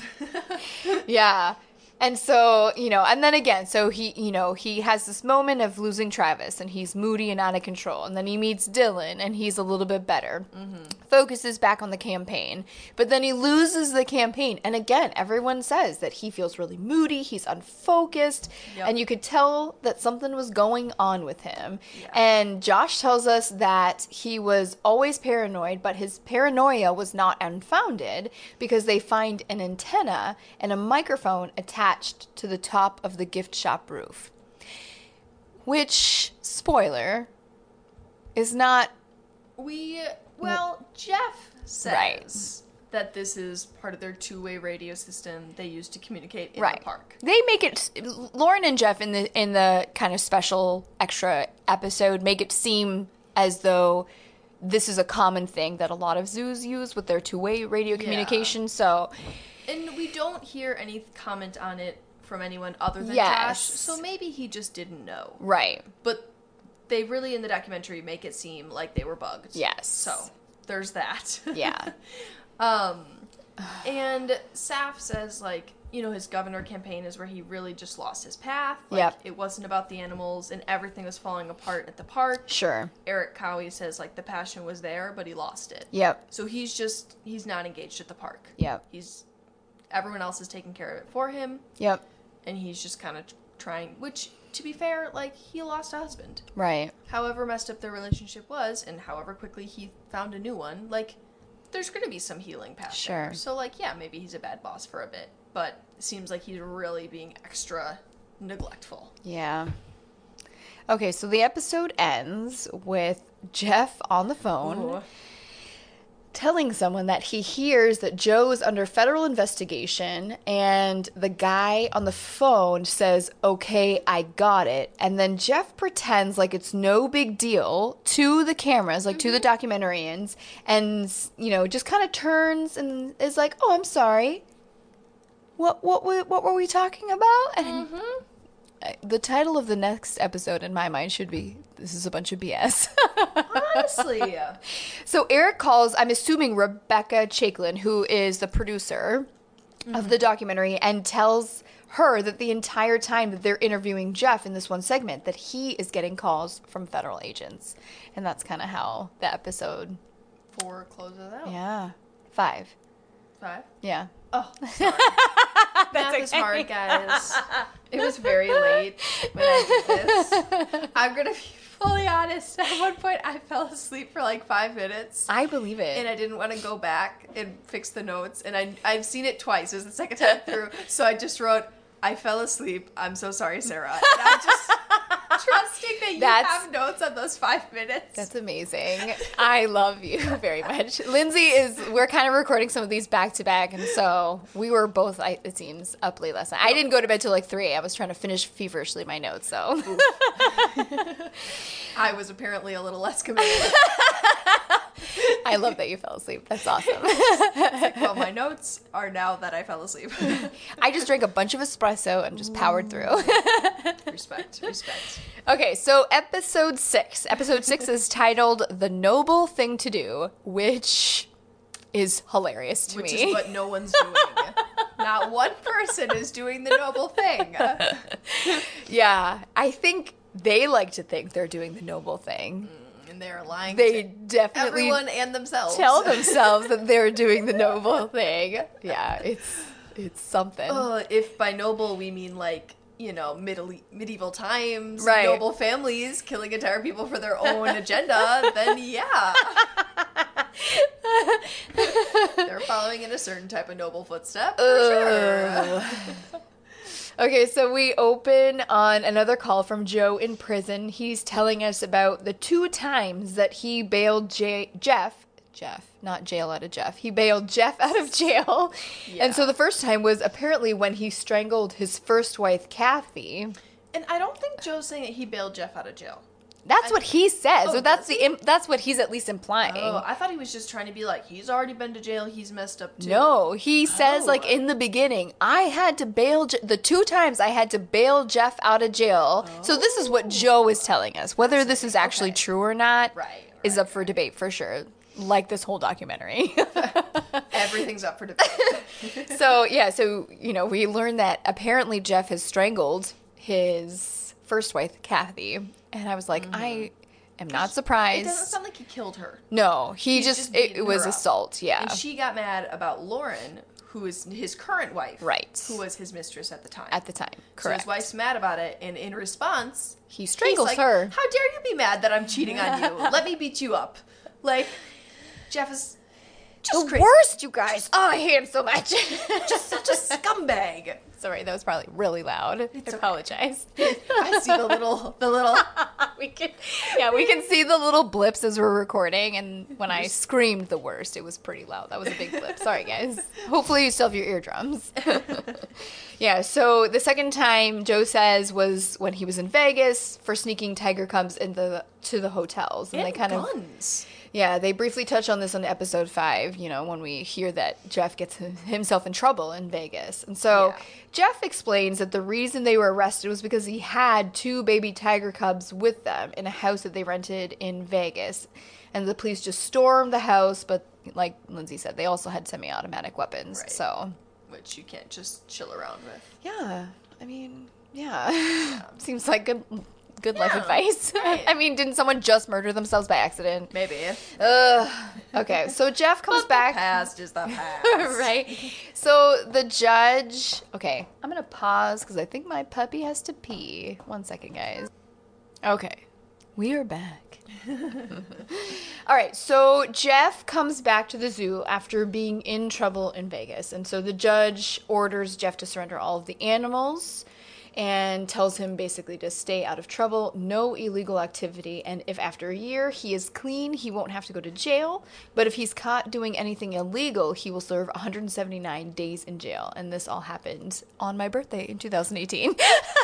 Yeah. And so, you know, and then again, so he, you know, he has this moment of losing Travis and he's moody and out of control. And then he meets Dylan and he's a little bit better. Focuses back on the campaign. But then he loses the campaign. And again, everyone says that he feels really moody. He's unfocused. Yep. And you could tell that something was going on with him. Yeah. And Josh tells us that he was always paranoid, but his paranoia was not unfounded because they find an antenna and a microphone attached to the top of the gift shop roof. Which, spoiler, is not Jeff says Right. that this is part of their two-way radio system they use to communicate in right. the park. They make it, Lauren and Jeff in the kind of special extra episode make it seem as though this is a common thing that a lot of zoos use with their two-way radio communication. So And we don't hear any comment on it from anyone other than Yes. Josh, so maybe he just didn't know. right. But they really, in the documentary, make it seem like they were bugged. Yes. So, there's that. Yeah. And Saf says, like, you know, his governor campaign is where he really just lost his path. Like, Yep. it wasn't about the animals, and everything was falling apart at the park. Sure. Eric Cowie says, like, the passion was there, but he lost it. Yep. So he's not engaged at the park. Yep. Everyone else is taking care of it for him, Yep. and he's just kind of trying, which, to be fair, like, he lost a husband. Right. However messed up their relationship was, and however quickly he found a new one, like, there's going to be some healing past Sure. there. So, like, yeah, maybe he's a bad boss for a bit, but it seems like he's really being extra neglectful. Yeah. Okay, so the episode ends with Jeff on the phone Ooh. telling someone that he hears that Joe is under federal investigation, and the guy on the phone says, "Okay, I got it." And then Jeff pretends like it's no big deal to the cameras, like to the documentarians, and, you know, just kind of turns and is like, "Oh, I'm sorry. What were we talking about?" And the title of the next episode in my mind should be, "This is a bunch of BS." Honestly. So Eric calls, I'm assuming, Rebecca Chaiklin, who is the producer, of the documentary and tells her that the entire time that they're interviewing Jeff in this one segment that he is getting calls from federal agents. And that's kind of how the episode... 4 closes out. Yeah. 5. 5? Yeah. Oh, sorry. Math is hard, guys. It was very late when I did this. I'm going to be fully honest. At one point, I fell asleep for like 5 minutes. I believe it. And I didn't want to go back and fix the notes. And I've seen it twice. It was the second time through. So I just wrote, I fell asleep. I'm so sorry, Sarah. And I'm just trusting that you have notes on those 5 minutes. That's amazing. I love you very much. Lindsay we're kind of recording some of these back to back. And so we were both, it seems, up late last night. I didn't go to bed till like 3. I was trying to finish feverishly my notes, so. I was apparently a little less committed. I love that you fell asleep. That's awesome. Well, my notes are now that I fell asleep. I just drank a bunch of espresso and just powered through. Respect. Okay, so episode 6. Episode 6 is titled The Noble Thing to Do, which is hilarious to me. Which is what no one's doing. Not one person is doing the noble thing. Yeah, I think they like to think they're doing the noble thing. And they're lying They to definitely everyone and themselves. tell themselves that they're doing the noble thing. Yeah, it's something. If by noble we mean like, medieval times, right. Noble families killing entire people for their own agenda, then yeah. They're following in a certain type of noble footstep, for sure. Okay, so we open on another call from Joe in prison. He's telling us about the 2 times that he bailed Jeff, not jail out of Jeff. He bailed Jeff out of jail. Yeah. And so the first time was apparently when he strangled his first wife, Kathy. And I don't think Joe's saying that he bailed Jeff out of jail. That's what he says. Oh, so that's what he's at least implying. Oh, I thought he was just trying to be like, he's already been to jail, he's messed up too. No, he says like in the beginning, I had to bail the 2 times I had to bail Jeff out of jail. Oh. So this is what Joe is telling us. Whether this is actually true or not is up for debate for sure. Like this whole documentary. Everything's up for debate. So we learned that apparently Jeff has strangled his first wife, Kathy. And I was like, I am not surprised. It doesn't sound like he killed her. No, it was assault, yeah. And she got mad about Lauren, who is his current wife. Right. Who was his mistress at the time. Correct. So his wife's mad about it, and in response, he strangles her. How dare you be mad that I'm cheating on you? Let me beat you up. Like, Jeff is just crazy. Worst, you guys. I hate him so much. Just such a scumbag. Sorry, that was probably really loud. I apologize. I see the little. we can see the little blips as we're recording, and when I screamed the worst, it was pretty loud. That was a big blip. Sorry, guys. Hopefully you still have your eardrums. Yeah, so the second time Joe says was when he was in Vegas for sneaking tiger cubs to the hotels, and they kind guns. Yeah, they briefly touch on this on episode 5, when we hear that Jeff gets himself in trouble in Vegas. And so Jeff explains that the reason they were arrested was because he had 2 baby tiger cubs with them in a house that they rented in Vegas. And the police just stormed the house, but like Lindsay said, they also had semi-automatic weapons. Right. So, which you can't just chill around with. Yeah, I mean, seems like good life advice. Right. I mean, didn't someone just murder themselves by accident? Maybe. Okay, so Jeff comes back. The past is the past. Right. So the judge. Okay, I'm going to pause because I think my puppy has to pee. 1 second, guys. Okay, we are back. All right, so Jeff comes back to the zoo after being in trouble in Vegas. And so the judge orders Jeff to surrender all of the animals and tells him basically to stay out of trouble, no illegal activity, and if after a year he is clean, he won't have to go to jail, but if he's caught doing anything illegal, he will serve 179 days in jail, and this all happened on my birthday in 2018.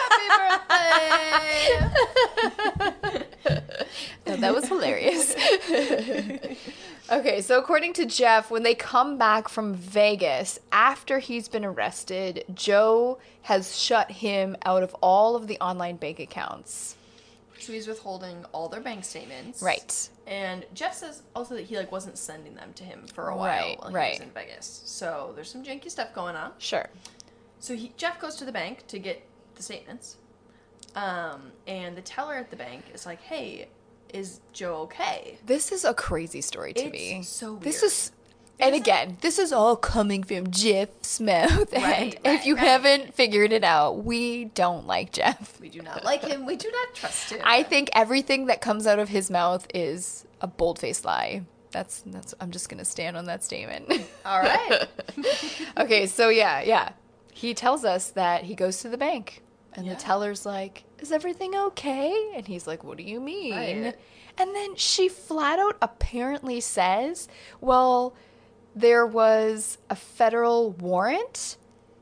Happy birthday! No, that was hilarious. Okay, so according to Jeff, when they come back from Vegas, after he's been arrested, Joe has shut him out of all of the online bank accounts. so he's withholding all their bank statements. Right. And Jeff says also that he, like, wasn't sending them to him for a while Right, while he right. was in Vegas. So there's some janky stuff going on. Sure. So Jeff goes to the bank to get the statements. And the teller at the bank is like, hey, is Joe okay? This is a crazy story to me. It's so weird. This is, and again, this is all coming from Jeff's mouth. Right, And if you haven't figured it out, we don't like Jeff. We do not like him. We do not trust him. I think everything that comes out of his mouth is a bold-faced lie. That's. I'm just gonna stand on that statement. All right. Okay, so yeah. He tells us that he goes to the bank, and Yeah. the teller's like, "Is everything okay?" And he's like, "What do you mean?" Right. And then she flat out apparently says, "Well, there was a federal warrant."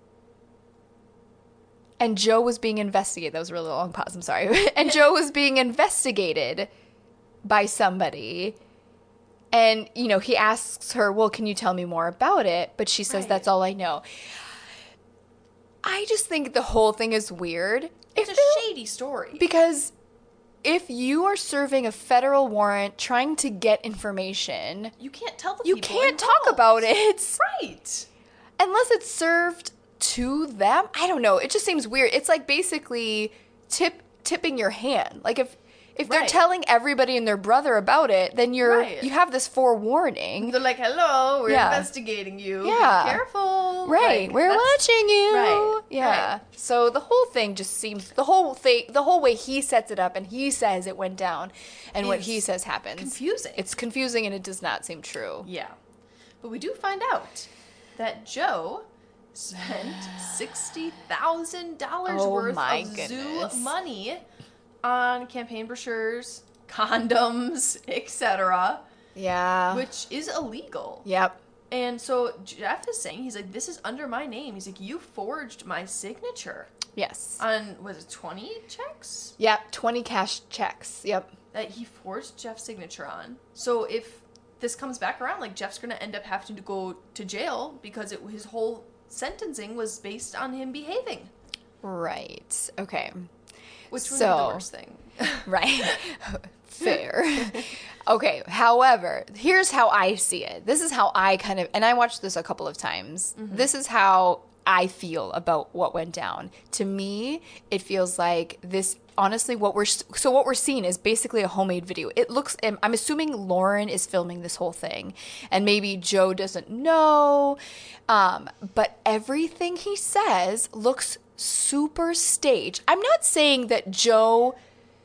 And Joe was being investigated. That was a really long pause. I'm sorry. And Joe was being investigated by somebody. And, you know, he asks her, well, can you tell me more about it? But she says, Right. that's all I know. I just think the whole thing is weird. It's a shady story. Because if you are serving a federal warrant trying to get information, You can't tell the you people can't talk involved. about it. Right. Unless it's served to them. I don't know. It just seems weird. It's like basically tipping your hand. Like if they're Right. telling everybody and their brother about it, then Right. you have this forewarning. They're like, hello, we're Yeah. investigating you. Yeah. Be careful. Right. Like, We're that's- watching you. Right, Yeah. right. So the whole thing just seems the whole way he sets it up and he says it went down and what Is he says happens. confusing. It's confusing and it does not seem true. Yeah. But we do find out that Joe spent $60,000 Oh worth my of goodness. zoo money on campaign brochures, condoms, etc., Yeah. which is illegal. Yep. And so Jeff is saying, he's like, this is under my name. He's like, you forged my signature Yes. on, was it 20 checks? Yep. 20 cash checks. Yep. That he forged Jeff's signature on. So if this comes back around, like, Jeff's going to end up having to go to jail because his whole sentencing was based on him behaving, Right. Okay. which would be So- the worst thing. Right. Fair. Okay. However, here's how I see it. This is how I kind of, and I watched this a couple of times. Mm-hmm. This is how I feel about what went down. To me, it feels like this, honestly, what we're seeing is basically a homemade video. It looks, I'm assuming Lauren is filming this whole thing and maybe Joe doesn't know. But everything he says looks super staged. I'm not saying that Joe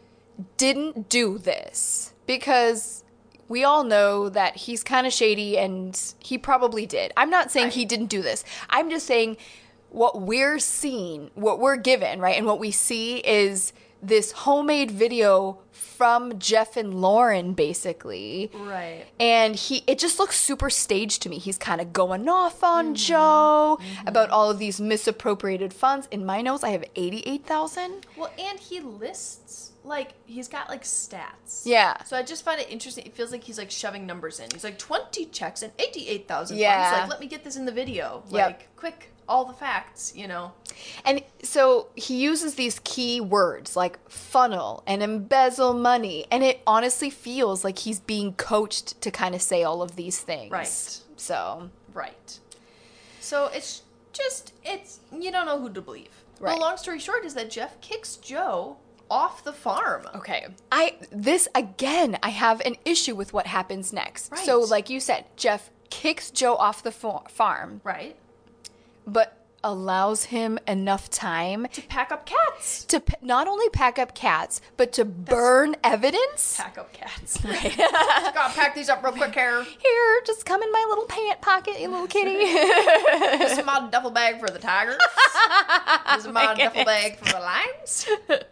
didn't do this because we all know that he's kind of shady and he probably did. I'm not saying he didn't do this. I'm just saying what we're seeing, what we're given, right? And what we see is this homemade video from Jeff and Lauren, basically. Right. And it just looks super staged to me. He's kind of going off on Joe about all of these misappropriated funds. In my notes, I have 88,000. Well, and he lists, like, he's got, like, stats. Yeah. So I just find it interesting. It feels like he's, like, shoving numbers in. He's like, 20 checks and 88,000 Yeah. funds. Like, let me get this in the video. Yep. Like, quick, all the facts, you know. And so he uses these key words like funnel and embezzle money. And it honestly feels like he's being coached to kind of say all of these things. Right. So, Right. So it's you don't know who to believe. Right. The long story short is that Jeff kicks Joe off the farm. okay. I have an issue with what happens next. Right. So, like you said, Jeff kicks Joe off the farm, Right. but allows him enough time To pack up cats. to not only pack up cats, but to burn evidence. Pack up cats. Right. Gotta pack these up real quick here. Here, just come in my little pant pocket, you little kitty. This is my duffel bag for the tigers. This is my duffel bag for the lions.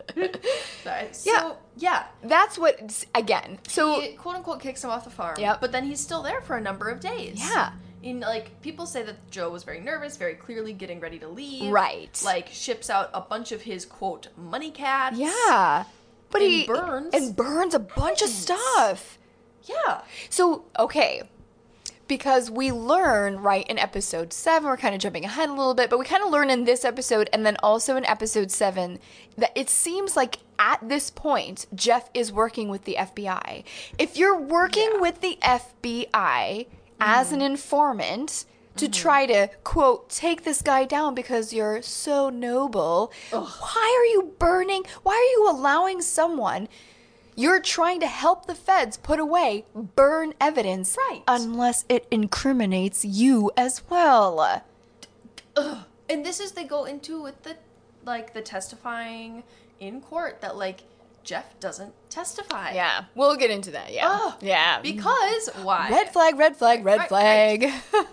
Yeah. That's what, again, so, He, quote unquote, kicks him off the farm. Yep. But then he's still there for a number of days. yeah, And, like, people say that Joe was very nervous, very clearly getting ready to leave. right. Like, ships out a bunch of his, quote, money cats. Yeah. But And he burns and burns a bunch of evidence. stuff. Yeah. So, okay. because we learn, right, in episode 7, we're kind of jumping ahead a little bit, but we kind of learn in this episode and then also in episode 7 that it seems like at this point, Jeff is working with the FBI. If you're working with the FBI as an informant to try to, quote, take this guy down because you're so noble, why are you allowing someone you're trying to help the feds put away, burn evidence, unless it incriminates you as well? And this is, they go into with the testifying in court that, like, Jeff doesn't testify. Yeah, we'll get into that, yeah. Because, why? Red flag, red flag, red flag.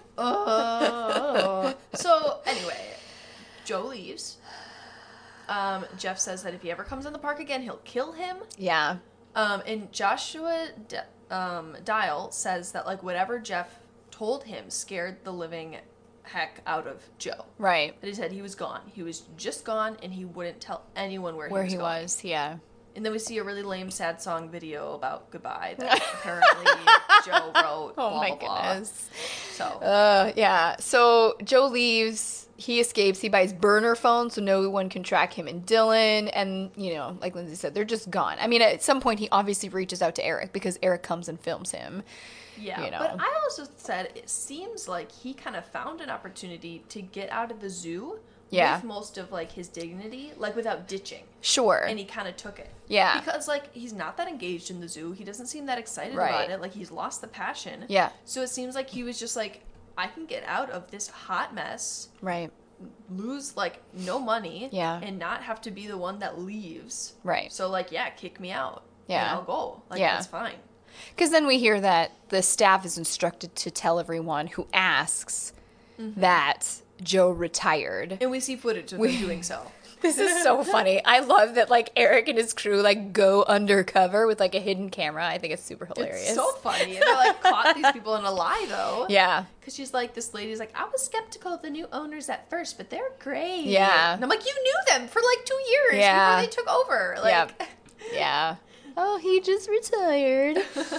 So, anyway, Joe leaves. Jeff says that if he ever comes in the park again, he'll kill him. Yeah. And Joshua Dial says that, like, whatever Jeff told him scared the living heck out of Joe. Right. That he said he was gone. He was just gone, and he wouldn't tell anyone where he was going. Yeah. And then we see a really lame sad song video about goodbye that apparently Joe wrote. Oh blah, my blah, blah. goodness. So. Yeah. So Joe leaves. He escapes. He buys burner phones so no one can track him and Dylan. And, you know, like Lindsay said, they're just gone. I mean, at some point he obviously reaches out to Eric because Eric comes and films him. Yeah, you know. But I also said it seems like he kind of found an opportunity to get out of the zoo with most of, like, his dignity, like, without ditching. Sure. And he kind of took it. Yeah. Because, like, he's not that engaged in the zoo. He doesn't seem that excited about it. Like, he's lost the passion. Yeah. So it seems like he was just like, I can get out of this hot mess. Right. Lose, like, no money. Yeah. And not have to be the one that leaves. Right. So, like, yeah, kick me out. Yeah. And I'll go. Like, Yeah. that's fine. Because then we hear that the staff is instructed to tell everyone who asks that Joe retired. And we see footage of him doing so. This is so funny. I love that, like, Eric and his crew, like, go undercover with, like, a hidden camera. I think it's super hilarious. It's so funny. And they, like, caught these people in a lie, though. Yeah. Because she's like, this lady's like, I was skeptical of the new owners at first, but they're great. Yeah. And I'm like, you knew them for, like, 2 years Yeah. before they took over. Like, Yeah. Oh, he just retired.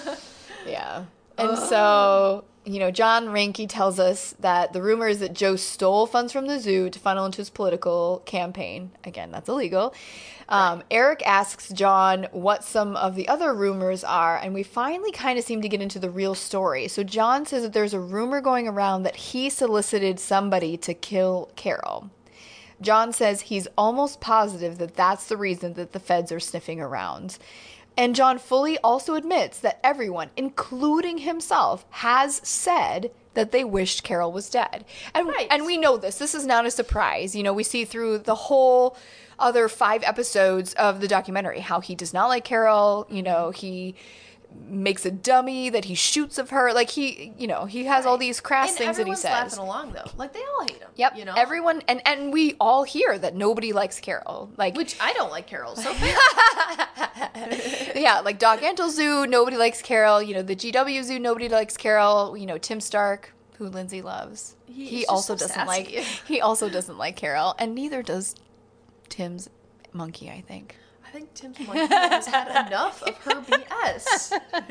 Yeah. And so, you know, John Reinke tells us that the rumor is that Joe stole funds from the zoo to funnel into his political campaign. Again, that's illegal. Eric asks John what some of the other rumors are, and we finally kind of seem to get into the real story. So John says that there's a rumor going around that he solicited somebody to kill Carol. John says he's almost positive that that's the reason that the feds are sniffing around. And John fully also admits that everyone, including himself, has said that they wished Carol was dead. And, and we know this. This is not a surprise. You know, we see through the whole other 5 episodes of the documentary how he does not like Carol. You know, he makes a dummy that he shoots of her. Like, he, you know, he has all these crass things that he says. Everyone's laughing along, though. Like, they all hate him. Yep. You know? Everyone, and we all hear that nobody likes Carol. Like, Which I don't like Carol, so fair. yeah, like Dog Antle Zoo, nobody likes Carol. You know, the GW Zoo, nobody likes Carol. You know, Tim Stark, who Lindsay loves, he also so doesn't sassy. he also doesn't like Carol, and neither does Tim's monkey, I think. I think Tim's monkey has had enough of her BS.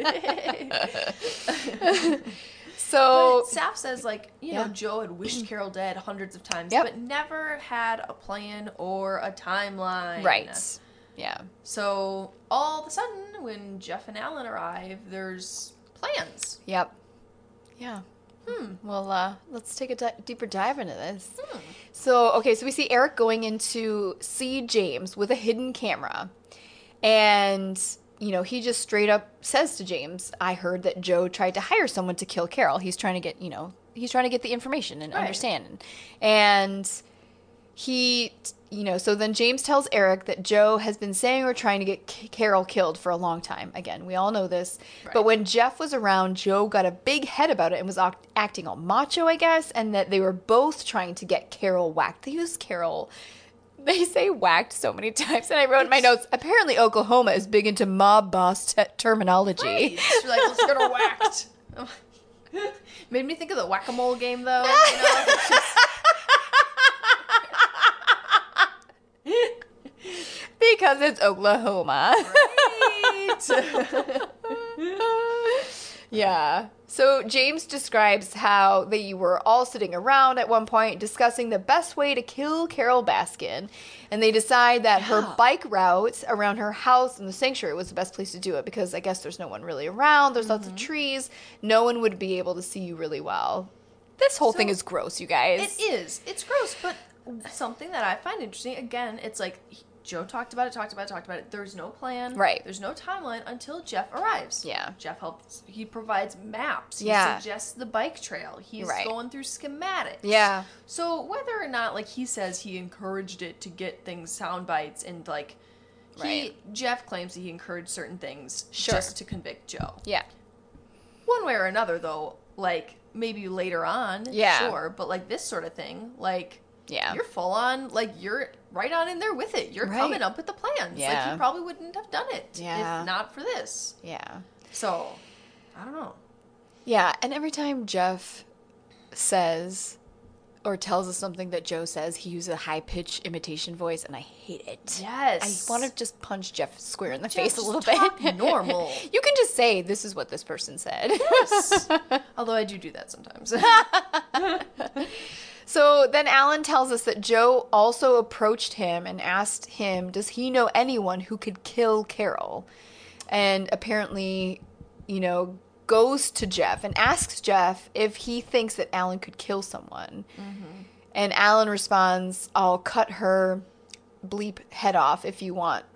So But Saf says, like, you know, Joe had wished Carol dead hundreds of times, but never had a plan or a timeline. Right. Yeah. So all of a sudden, when Jeff and Alan arrive, there's plans. Yep. Yeah. Well, let's take a deeper dive into this. So, okay, so we see Eric going in to see James with a hidden camera. And, you know, he just straight up says to James, I heard that Joe tried to hire someone to kill Carol. He's trying to get, you know, he's trying to get the information and understand. And he, you know, so then James tells Eric that Joe has been saying or trying to get Carol killed for a long time. Again, we all know this. Right. But when Jeff was around, Joe got a big head about it and was acting all macho, I guess, and that they were both trying to get Carol whacked. They use Carol, they say whacked so many times. And I wrote in my notes, apparently Oklahoma is big into mob boss terminology. Right. She's like, let's get her whacked. Made me think of the whack-a-mole game, though. You know? It's just... Because it's Oklahoma. Right. Yeah. So James describes how they were all sitting around at one point discussing the best way to kill Carol Baskin. And they decide that her bike route around her house and the sanctuary was the best place to do it because I guess there's no one really around. There's lots of trees. No one would be able to see you really well. This whole thing is gross, you guys. It is. It's gross, but something that I find interesting, again, it's like Joe talked about it. There's no plan. Right. There's no timeline until Jeff arrives. Yeah. Jeff helps. He provides maps. He Yeah. suggests the bike trail. He's going through schematics. Yeah. So whether or not, like, he says he encouraged it to get things sound bites and, like, Jeff claims that he encouraged certain things just to convict Joe. Yeah. One way or another, though, like, maybe later on, sure, but, like, this sort of thing, like, you're full on, like, you're right on in there with it. You're coming up with the plans. Yeah. Like, you probably wouldn't have done it if not for this. Yeah. So, I don't know. Yeah, and every time Jeff says or tells us something that Joe says, he uses a high-pitched imitation voice, and I hate it. Yes. I want to just punch Jeff square in the Jeff, face a little talk bit. normal. You can just say, this is what this person said. Yes. Although I do that sometimes. So then Alan tells us that Joe also approached him and asked him, does he know anyone who could kill Carol? And apparently, you know, goes to Jeff and asks Jeff if he thinks that Alan could kill someone. Mm-hmm. And Alan responds, I'll cut her bleep head off if you want.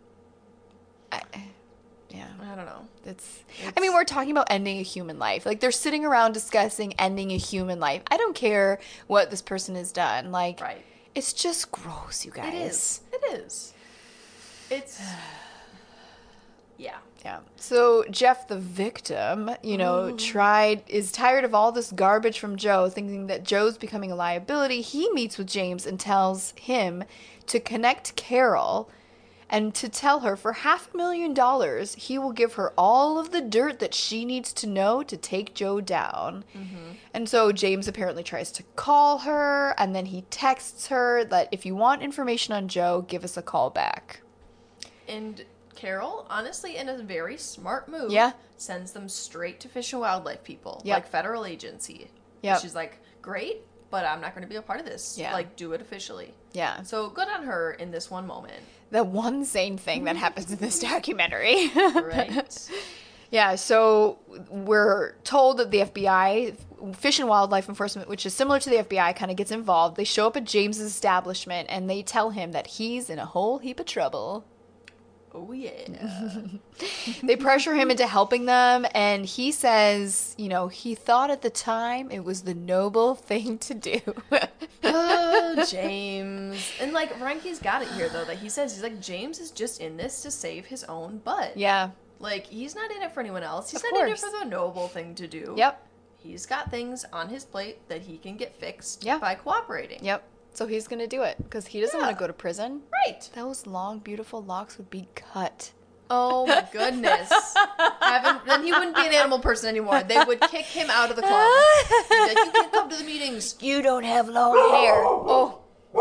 I don't know. It's I mean, we're talking about ending a human life. Like, they're sitting around discussing ending a human life. I don't care what this person has done. Like, it's just gross, you guys. It is. It's... Yeah. Yeah. So Jeff, the victim, you know, is tired of all this garbage from Joe, thinking that Joe's becoming a liability. He meets with James and tells him to connect Carol and to tell her for $500,000 he will give her all of the dirt that she needs to know to take Joe down. Mm-hmm. And so James apparently tries to call her, and then he texts her that if you want information on Joe, give us a call back. And Carol, honestly, in a very smart move, sends them straight to Fish and Wildlife people, like federal agency. Yeah. She's like, great, but I'm not going to be a part of this. Yeah. Like, do it officially. Yeah. So good on her in this one moment. The one sane thing that happens in this documentary. Right. Yeah, so we're told that the FBI, Fish and Wildlife Enforcement, which is similar to the FBI, kind of gets involved. They show up at James's establishment, and they tell him that he's in a whole heap of trouble. Oh, yeah. They pressure him into helping them, and he says, you know, he thought at the time it was the noble thing to do. Oh, James. And, like, Reinke's got it here, though, that he says, he's like, James is just in this to save his own butt. Yeah. Like, he's not in it for anyone else. He's Of not in it course. for the noble thing to do. Yep. He's got things on his plate that he can get fixed Yeah. by cooperating. Yep. So he's going to do it, because he doesn't want to go to prison. Right. Those long, beautiful locks would be cut. Oh my goodness. Then he wouldn't be an animal person anymore. They would kick him out of the club. He'd be like, you can't come to the meetings. You don't have long hair. Oh.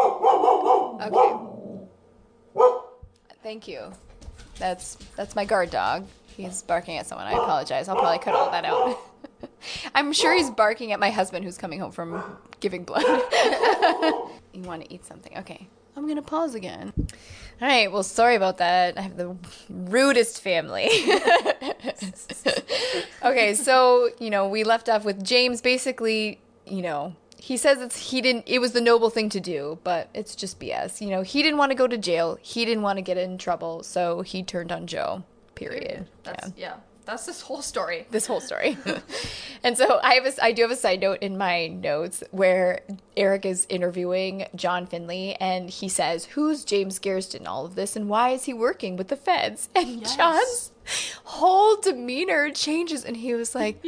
Okay. Thank you. That's my guard dog. He's barking at someone. I apologize. I'll probably cut all that out. I'm sure he's barking at my husband who's coming home from giving blood. You want to eat something? Okay. I'm going to pause again. All right. Well, sorry about that. I have the rudest family. Okay. So, you know, we left off with James basically, you know, he says it was the noble thing to do, but it's just BS. You know, he didn't want to go to jail. He didn't want to get in trouble. So he turned on Joe, period. That's this whole story. This whole story. And so I do have a side note in my notes where Eric is interviewing John Finley, and he says, who's James Garrett in all of this, and why is he working with the feds? And John's whole demeanor changes, and he was like,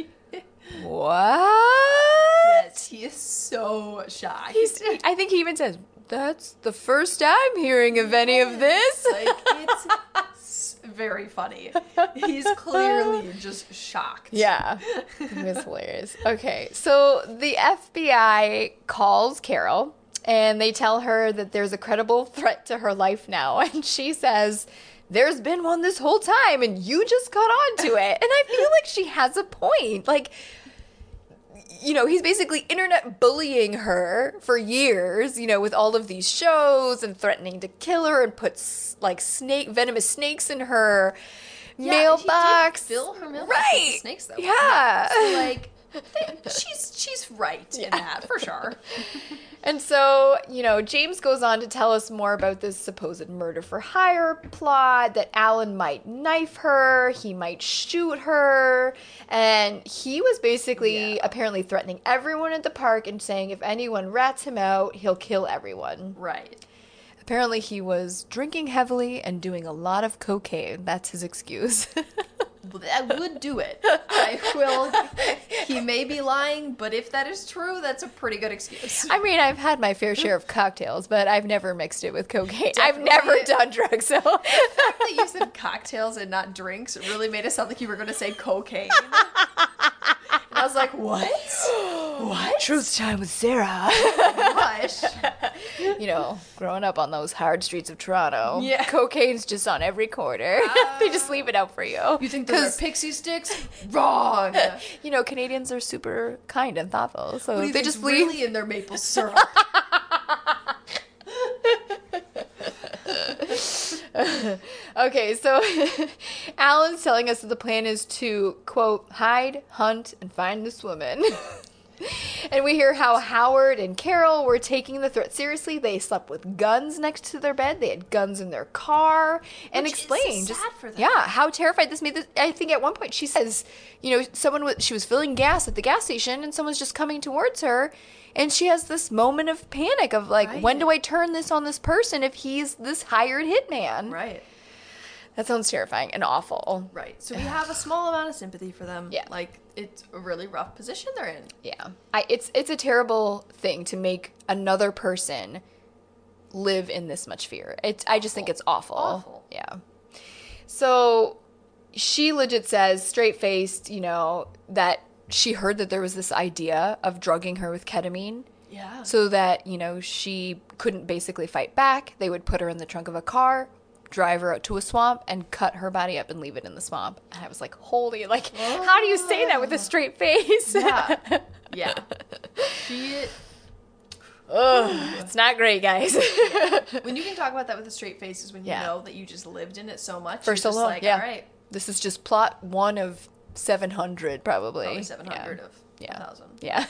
what? Yes, he is so shocked. I think he even says, that's the first I'm hearing of any of this. Like, it's very funny. He's clearly just shocked. Yeah, it was hilarious. Okay, so the FBI calls Carol, and they tell her that there's a credible threat to her life now. And she says, there's been one this whole time and you just caught on to it. And I feel like she has a point. Like, you know, he's basically internet bullying her for years, you know, with all of these shows and threatening to kill her and put like venomous snakes in her mailbox. He did fill her mailbox with snakes, though. Yeah. So, like, she's right in that, for sure. And so, you know, James goes on to tell us more about this supposed murder for hire plot, that Alan might knife her, he might shoot her, and he was basically apparently threatening everyone at the park and saying if anyone rats him out, he'll kill everyone. Right. Apparently he was drinking heavily and doing a lot of cocaine. That's his excuse. I would do it. I will. He may be lying, but if that is true, that's a pretty good excuse. I mean, I've had my fair share of cocktails, but I've never mixed it with cocaine. Definitely. I've never done drugs, so. The fact that you said cocktails and not drinks really made it sound like you were going to say cocaine. And I was like, what? What? Truth time with Sarah. Gosh. You know, growing up on those hard streets of Toronto, Yeah. cocaine's just on every corner. They just leave it out for you. You think those are pixie sticks? Wrong. You know, Canadians are super kind and thoughtful, so What do you they think's just leave. really in their maple syrup? Okay, so Alan's telling us that the plan is to, quote, hide, hunt, and find this woman. And we hear how Howard and Carol were taking the threat seriously. They slept with guns next to their bed. They had guns in their car. And Which is explained, sad for them. yeah, how terrified this made them. I think at one point she says, you know, she was filling gas at the gas station and someone's just coming towards her. And she has this moment of panic of like, Right. when do I turn this on this person if he's this hired hitman? Right. That sounds terrifying and awful. Right. So we have a small amount of sympathy for them. Yeah. Like, it's a really rough position they're in. Yeah. It's a terrible thing to make another person live in this much fear. I just think it's awful. Awful. Yeah. So she legit says, straight-faced, you know, that she heard that there was this idea of drugging her with ketamine Yeah. so that, you know, she couldn't basically fight back. They would put her in the trunk of a car, drive her out to a swamp, and cut her body up and leave it in the swamp. And I was like, holy, like, how do you say that with a straight face? Yeah. Yeah. She... Ugh, it's not great, guys. When you can talk about that with a straight face is when you Yeah. know that you just lived in it so much. For you're so just long, like, yeah. all right. This is just plot 1 of 700, probably. Probably 700 of Yeah. 1,000. Yeah.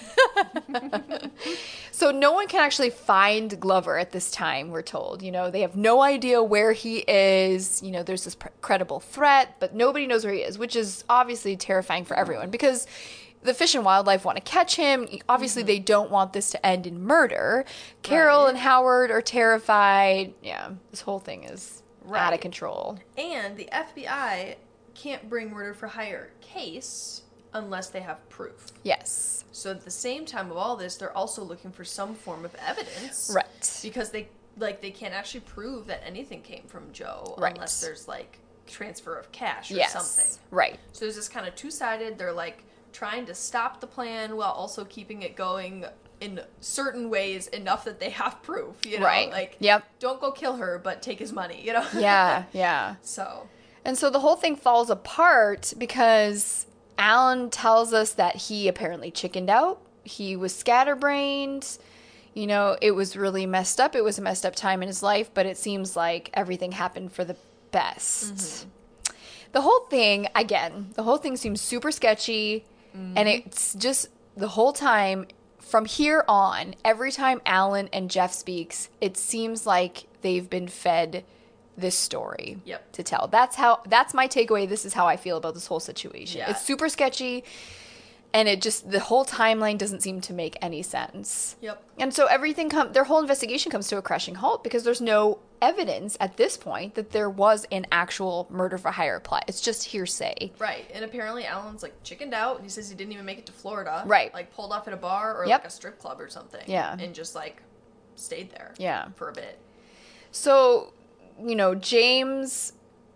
So no one can actually find Glover at this time, we're told. You know, they have no idea where he is. You know, there's this credible threat, but nobody knows where he is, which is obviously terrifying for everyone because the Fish and Wildlife want to catch him. Obviously, they don't want this to end in murder. Carol Right. and Howard are terrified. Yeah, this whole thing is out Right. of control. And the FBI can't bring murder for hire case unless they have proof. Yes. So at the same time of all this, they're also looking for some form of evidence. Right. Because they can't actually prove that anything came from Joe Right. unless there's like transfer of cash or Yes. something. Right. So there's this kind of two-sided. They're like trying to stop the plan while also keeping it going in certain ways enough that they have proof, you know? Right. Like, Yep. don't go kill her, but take his money, you know? Yeah. Yeah. So, And so the whole thing falls apart because Alan tells us that he apparently chickened out. He was scatterbrained. You know, it was really messed up. It was a messed up time in his life, but it seems like everything happened for the best. The whole thing, again, the whole thing seems super sketchy. And it's just the whole time from here on, every time Alan and Jeff speaks, it seems like they've been fed this story Yep. to tell. That's my takeaway. This is how I feel about this whole situation. Yeah. It's super sketchy, and the whole timeline doesn't seem to make any sense. yep. And so their whole investigation comes to a crashing halt because there's no evidence at this point that there was an actual murder for hire plot. It's just hearsay. Right. And apparently Alan's like chickened out and he says he didn't even make it to Florida. Right. Like pulled off at a bar or Yep. like a strip club or something. Yeah. And just like stayed there. Yeah. For a bit. So, you know, James...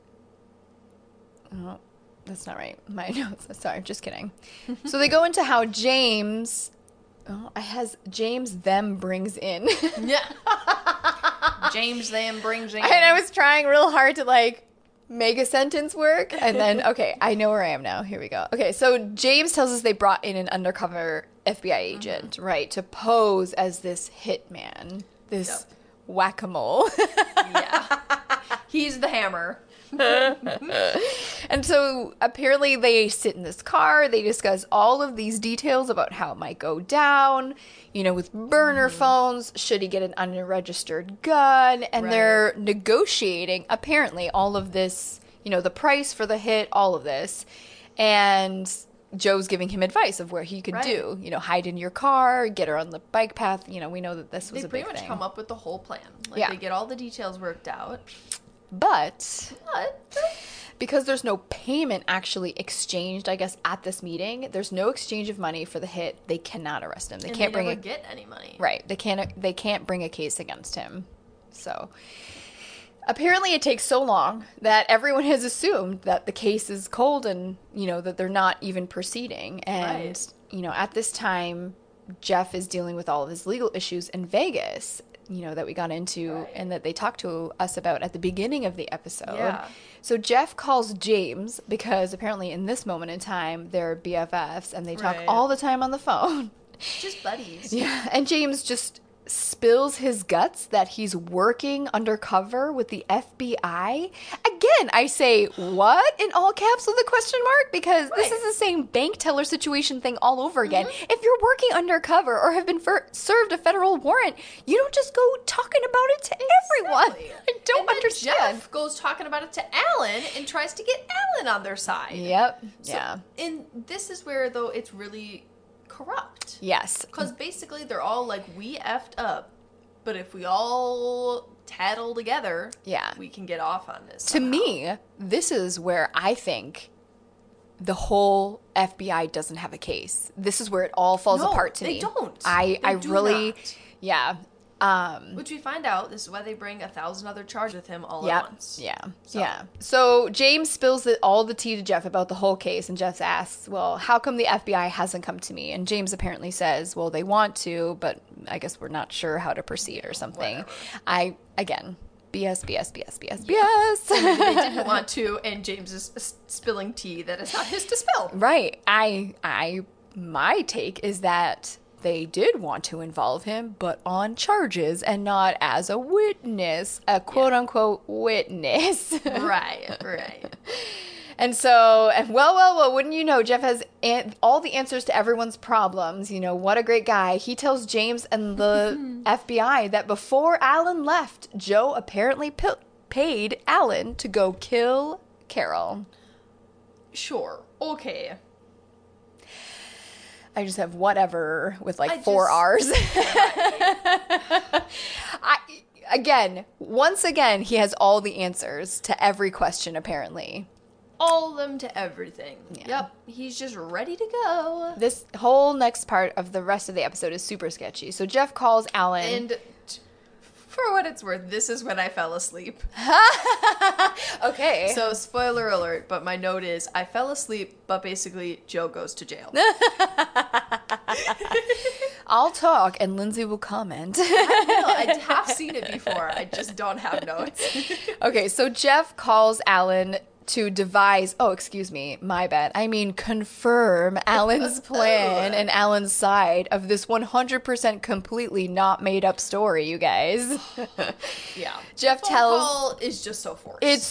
Oh, that's not right. My notes. Sorry, just kidding. So they go into how James... Oh, it has James them brings in. Yeah. James then brings in. And I was trying real hard to like mega sentence work. And then, okay, I know where I am now. Here we go. Okay, so James tells us they brought in an undercover FBI agent, right, to pose as this hitman, this whack-a-mole. Yeah. He's the hammer. And so apparently they sit in this car, they discuss all of these details about how it might go down, you know, with burner phones, should he get an unregistered gun, and they're negotiating apparently all of this, you know, the price for the hit, all of this. And Joe's giving him advice of where he could do, you know, hide in your car, get her on the bike path. You know, we know that this was a big thing. They pretty much come up with the whole plan. Like, they get all the details worked out. But because there's no payment actually exchanged, I guess, at this meeting, there's no exchange of money for the hit. They cannot arrest him. They can't get any money. Right. They can't bring a case against him. So apparently it takes so long that everyone has assumed that the case is cold and, you know, that they're not even proceeding. And, you know, at this time, Jeff is dealing with all of his legal issues in Vegas, you know, that we got into and that they talked to us about at the beginning of the episode. Yeah. So Jeff calls James because apparently in this moment in time, they're BFFs and they talk all the time on the phone. Just buddies. Yeah. And James just spills his guts that he's working undercover with the FBI. Again, I say, what? In all caps with a question mark? Because this is the same bank teller situation thing all over again. If you're working undercover or have been served a federal warrant, you don't just go talking about it to everyone. I don't understand. Jeff goes talking about it to Alan and tries to get Alan on their side. Yep. So, and this is where, though, it's really corrupt. Yes. Because basically they're all like, we effed up, but if we all tattle together, we can get off on this. To me, this is where I think the whole FBI doesn't have a case. This is where it all falls apart to me. They don't. I really, which we find out, this is why they bring 1,000 other charges with him all at once. So James spills all the tea to Jeff about the whole case, and Jeff asks, well, how come the FBI hasn't come to me? And James apparently says, well, they want to, but I guess we're not sure how to proceed or something. Again, BS. They didn't want to, and James is spilling tea that is not his to spill. Right. My take is that they did want to involve him, but on charges and not as a witness, a quote-unquote witness. Right. And so, well, wouldn't you know, Jeff has all the answers to everyone's problems. You know, what a great guy. He tells James and the FBI that before Alan left, Joe apparently paid Alan to go kill Carol. Sure. Okay. I just have whatever with like 4 R's. Once again, he has all the answers to every question, apparently. All of them to everything. Yeah. Yep. He's just ready to go. This whole next part of the rest of the episode is super sketchy. So Jeff calls Alan. And for what it's worth, this is when I fell asleep. Okay. So, spoiler alert, but my note is, I fell asleep, but basically, Joe goes to jail. I'll talk, and Lindsay will comment. I have seen it before. I just don't have notes. Okay, so Jeff calls Alan to devise, my bad. I mean, confirm Alan's plan and Alan's side of this 100% completely not made up story, you guys. Yeah. Jeff tells... is just so forced. It's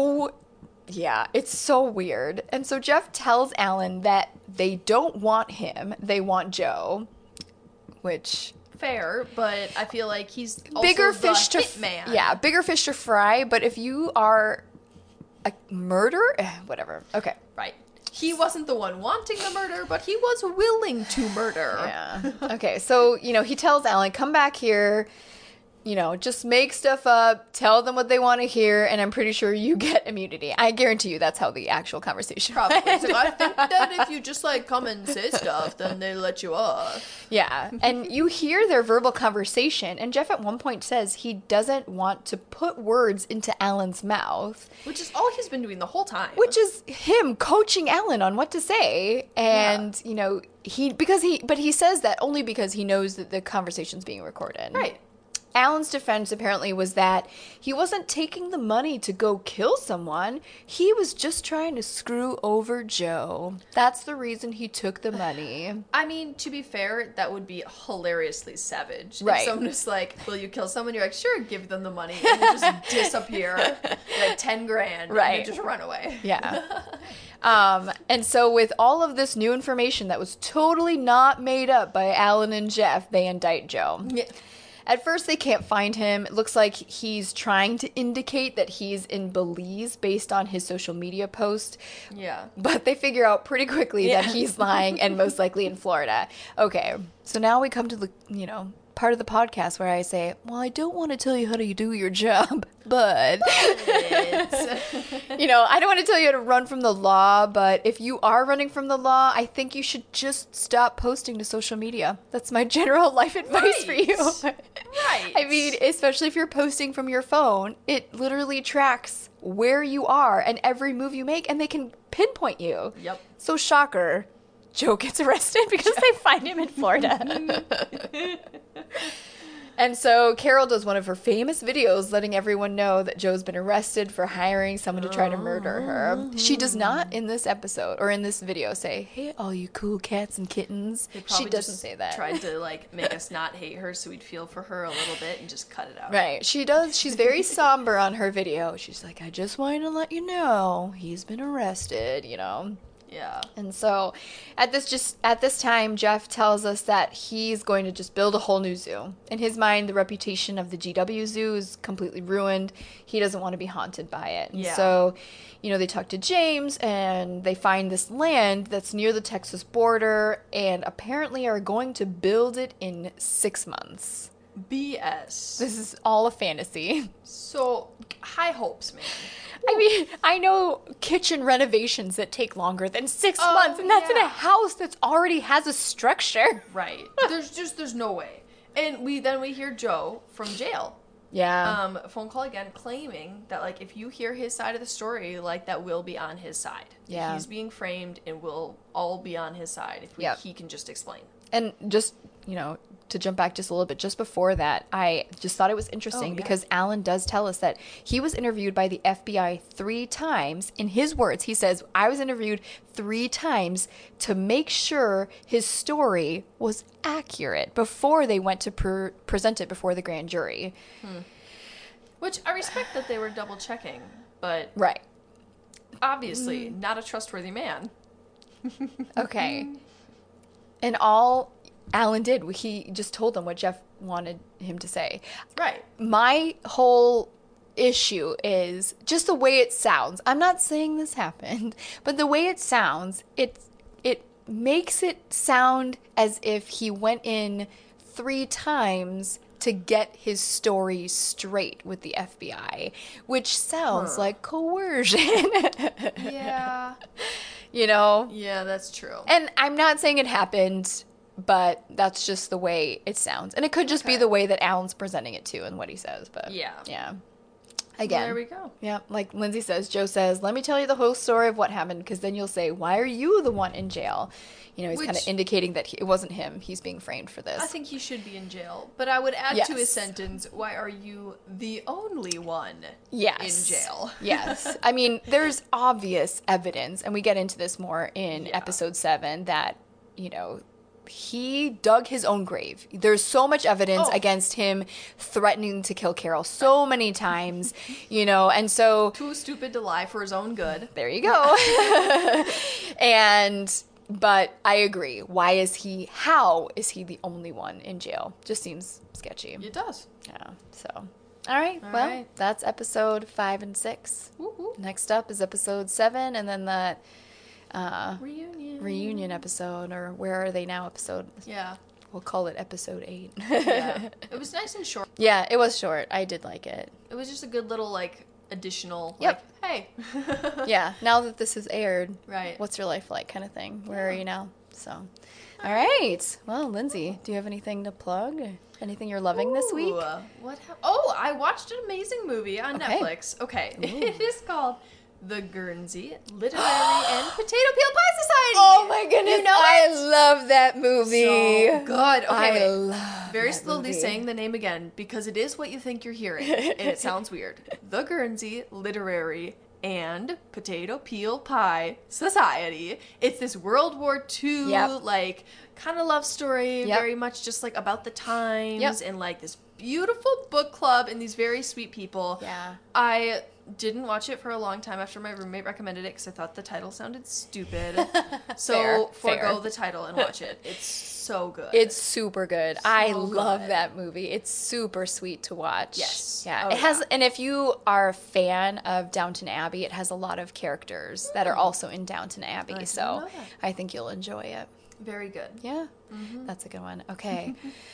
so weird. And so Jeff tells Alan that they don't want him, they want Joe, which... Fair, but I feel like he's also bigger the fish to hitman. Yeah, bigger fish to fry, but if you are a murderer, whatever. Okay. Right. He wasn't the one wanting the murder, but he was willing to murder. Yeah. Okay, so, he tells Alan, come back here, just make stuff up, tell them what they want to hear, and I'm pretty sure you get immunity. I guarantee you that's how the actual conversation probably went. So I think that if you just, come and say stuff, then they let you off. Yeah, and you hear their verbal conversation, and Jeff at one point says he doesn't want to put words into Alan's mouth. Which is all he's been doing the whole time. Which is him coaching Alan on what to say, and, he says that only because he knows that the conversation's being recorded. Right. Alan's defense apparently was that he wasn't taking the money to go kill someone. He was just trying to screw over Joe. That's the reason he took the money. I mean, to be fair, that would be hilariously savage. Right. If someone was like, will you kill someone? You're like, sure, give them the money. And we'll just disappear. Like 10 grand. Right. And then just run away. Yeah. And so with all of this new information that was totally not made up by Alan and Jeff, they indict Joe. Yeah. At first, they can't find him. It looks like he's trying to indicate that he's in Belize based on his social media post. Yeah. But they figure out pretty quickly that he's lying and most likely in Florida. Okay, so now we come to the, part of the podcast where I say, well, I don't want to tell you how to do your job, but, I don't want to tell you how to run from the law, but if you are running from the law, I think you should just stop posting to social media. That's my general life advice for you. Right. I mean, especially if you're posting from your phone, it literally tracks where you are and every move you make, and they can pinpoint you. Yep. So shocker, Joe gets arrested because they find him in Florida. And so Carol does one of her famous videos letting everyone know that Joe's been arrested for hiring someone to try to murder her. She does not in this episode or in this video say, hey, all you cool cats and kittens. She doesn't say that. Tried to make us not hate her so we'd feel for her a little bit and just cut it out. Right. She does. She's very somber on her video. She's like, I just wanted to let you know he's been arrested, Yeah. And so at this time, Jeff tells us that he's going to just build a whole new zoo. In his mind, the reputation of the GW Zoo is completely ruined. He doesn't want to be haunted by it. And so, they talk to James and they find this land that's near the Texas border and apparently are going to build it in 6 months. BS. This is all a fantasy. So, high hopes, man. I mean, I know kitchen renovations that take longer than 6 months, and that's in a house that already has a structure. Right. There's no way. And we hear Joe from jail. Yeah. Phone call again, claiming that if you hear his side of the story, that will be on his side. Yeah. He's being framed, and we'll all be on his side if he can just explain. And just to jump back just a little bit, just before that, I just thought it was interesting because Alan does tell us that he was interviewed by the FBI 3 times. In his words, he says, I was interviewed 3 times to make sure his story was accurate before they went to present it before the grand jury. Which I respect that they were double checking, but right. Obviously not a trustworthy man. Okay. And all Alan did, he just told them what Jeff wanted him to say. Right. My whole issue is just the way it sounds. I'm not saying this happened, but the way it sounds, it makes it sound as if he went in 3 times to get his story straight with the FBI, which sounds like coercion. Yeah. Yeah, that's true. And I'm not saying it happened, but that's just the way it sounds. And it could just be the way that Alan's presenting it to and what he says. But yeah. Again. Well, there we go. Yeah. Like Lindsay says, Joe says, let me tell you the whole story of what happened, because then you'll say, why are you the one in jail? He's kind of indicating that it wasn't him. He's being framed for this. I think he should be in jail. But I would add to his sentence, why are you the only one in jail? Yes. I mean, there's obvious evidence, and we get into this more in episode 7, that, he dug his own grave. There's so much evidence against him threatening to kill Carol so many times, and so... Too stupid to lie for his own good. There you go. But I agree. How is he the only one in jail? Just seems sketchy. It does. Yeah, so... All right, that's episode 5 and 6. Woo-hoo. Next up is episode 7, and then that... reunion episode, or where are they now episode? Yeah. We'll call it episode 8. Yeah. It was nice and short. Yeah, it was short. I did like it. It was just a good little, additional, hey. Yeah, now that this has aired, right. What's your life like kind of thing. Where are you now? So, all right. Well, Lindsay, do you have anything to plug? Anything you're loving this week? I watched an amazing movie on Netflix. Okay. It is called the Guernsey Literary and Potato Peel Pie Society. Oh my goodness, You know I it? love that movie. So good. Okay, I wait. love Very that slowly movie. saying the name again because it is what you think you're hearing, and it sounds weird. The Guernsey Literary and Potato Peel Pie Society. It's this World War II Yep. like kind of love story, Yep. very much just like about the times Yep. and like this beautiful book club and these very sweet people. Yeah. I didn't watch it for a long time after my roommate recommended it because I thought the title sounded stupid. So Fair. forego the title and watch it. It's so good. It's super good. I So love good. that movie. It's super sweet to watch. Yes. Yeah. Oh, it has, yeah. and if you are a fan of Downton Abbey, it has a lot of characters that are also in Downton Abbey. didn't So know that. I think you'll enjoy it. very good. Yeah. That's a good one. Okay.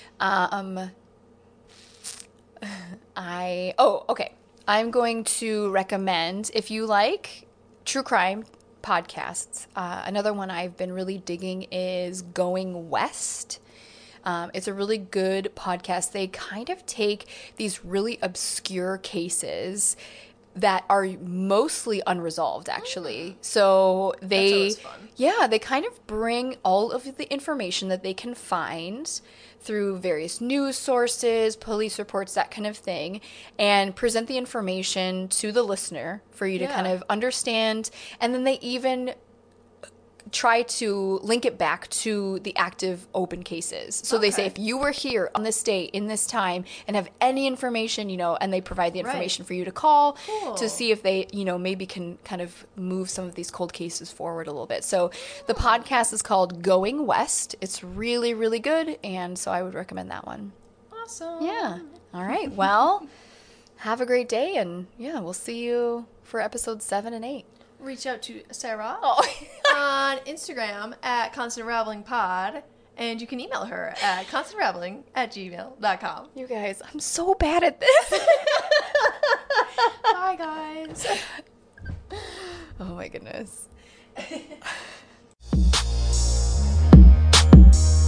Okay. I'm going to recommend, if you like true crime podcasts, another one I've been really digging is Going West. It's a really good podcast. They kind of take these really obscure cases that are mostly unresolved, actually. So they, always fun. yeah, they kind of bring all of the information that they can find through various news sources, police reports, that kind of thing, and present the information to the listener for you to kind Yeah. of understand. And then they even try to link it back to the active open cases. So they say, Okay. if you were here on this date in this time and have any information, and they provide the information for you to call Cool. to see if they, maybe can kind of move some of these cold cases forward a little bit. So the podcast is called Going West. It's really, really good. And so I would recommend that one. Awesome. Yeah. All right. Well, have a great day. And yeah, we'll see you for episodes 7 and 8. Reach out to Sarah Oh. on Instagram at constantravelingpod, and you can email her at constantraveling@gmail.com. You guys, I'm so bad at this. Bye, guys. Oh my goodness.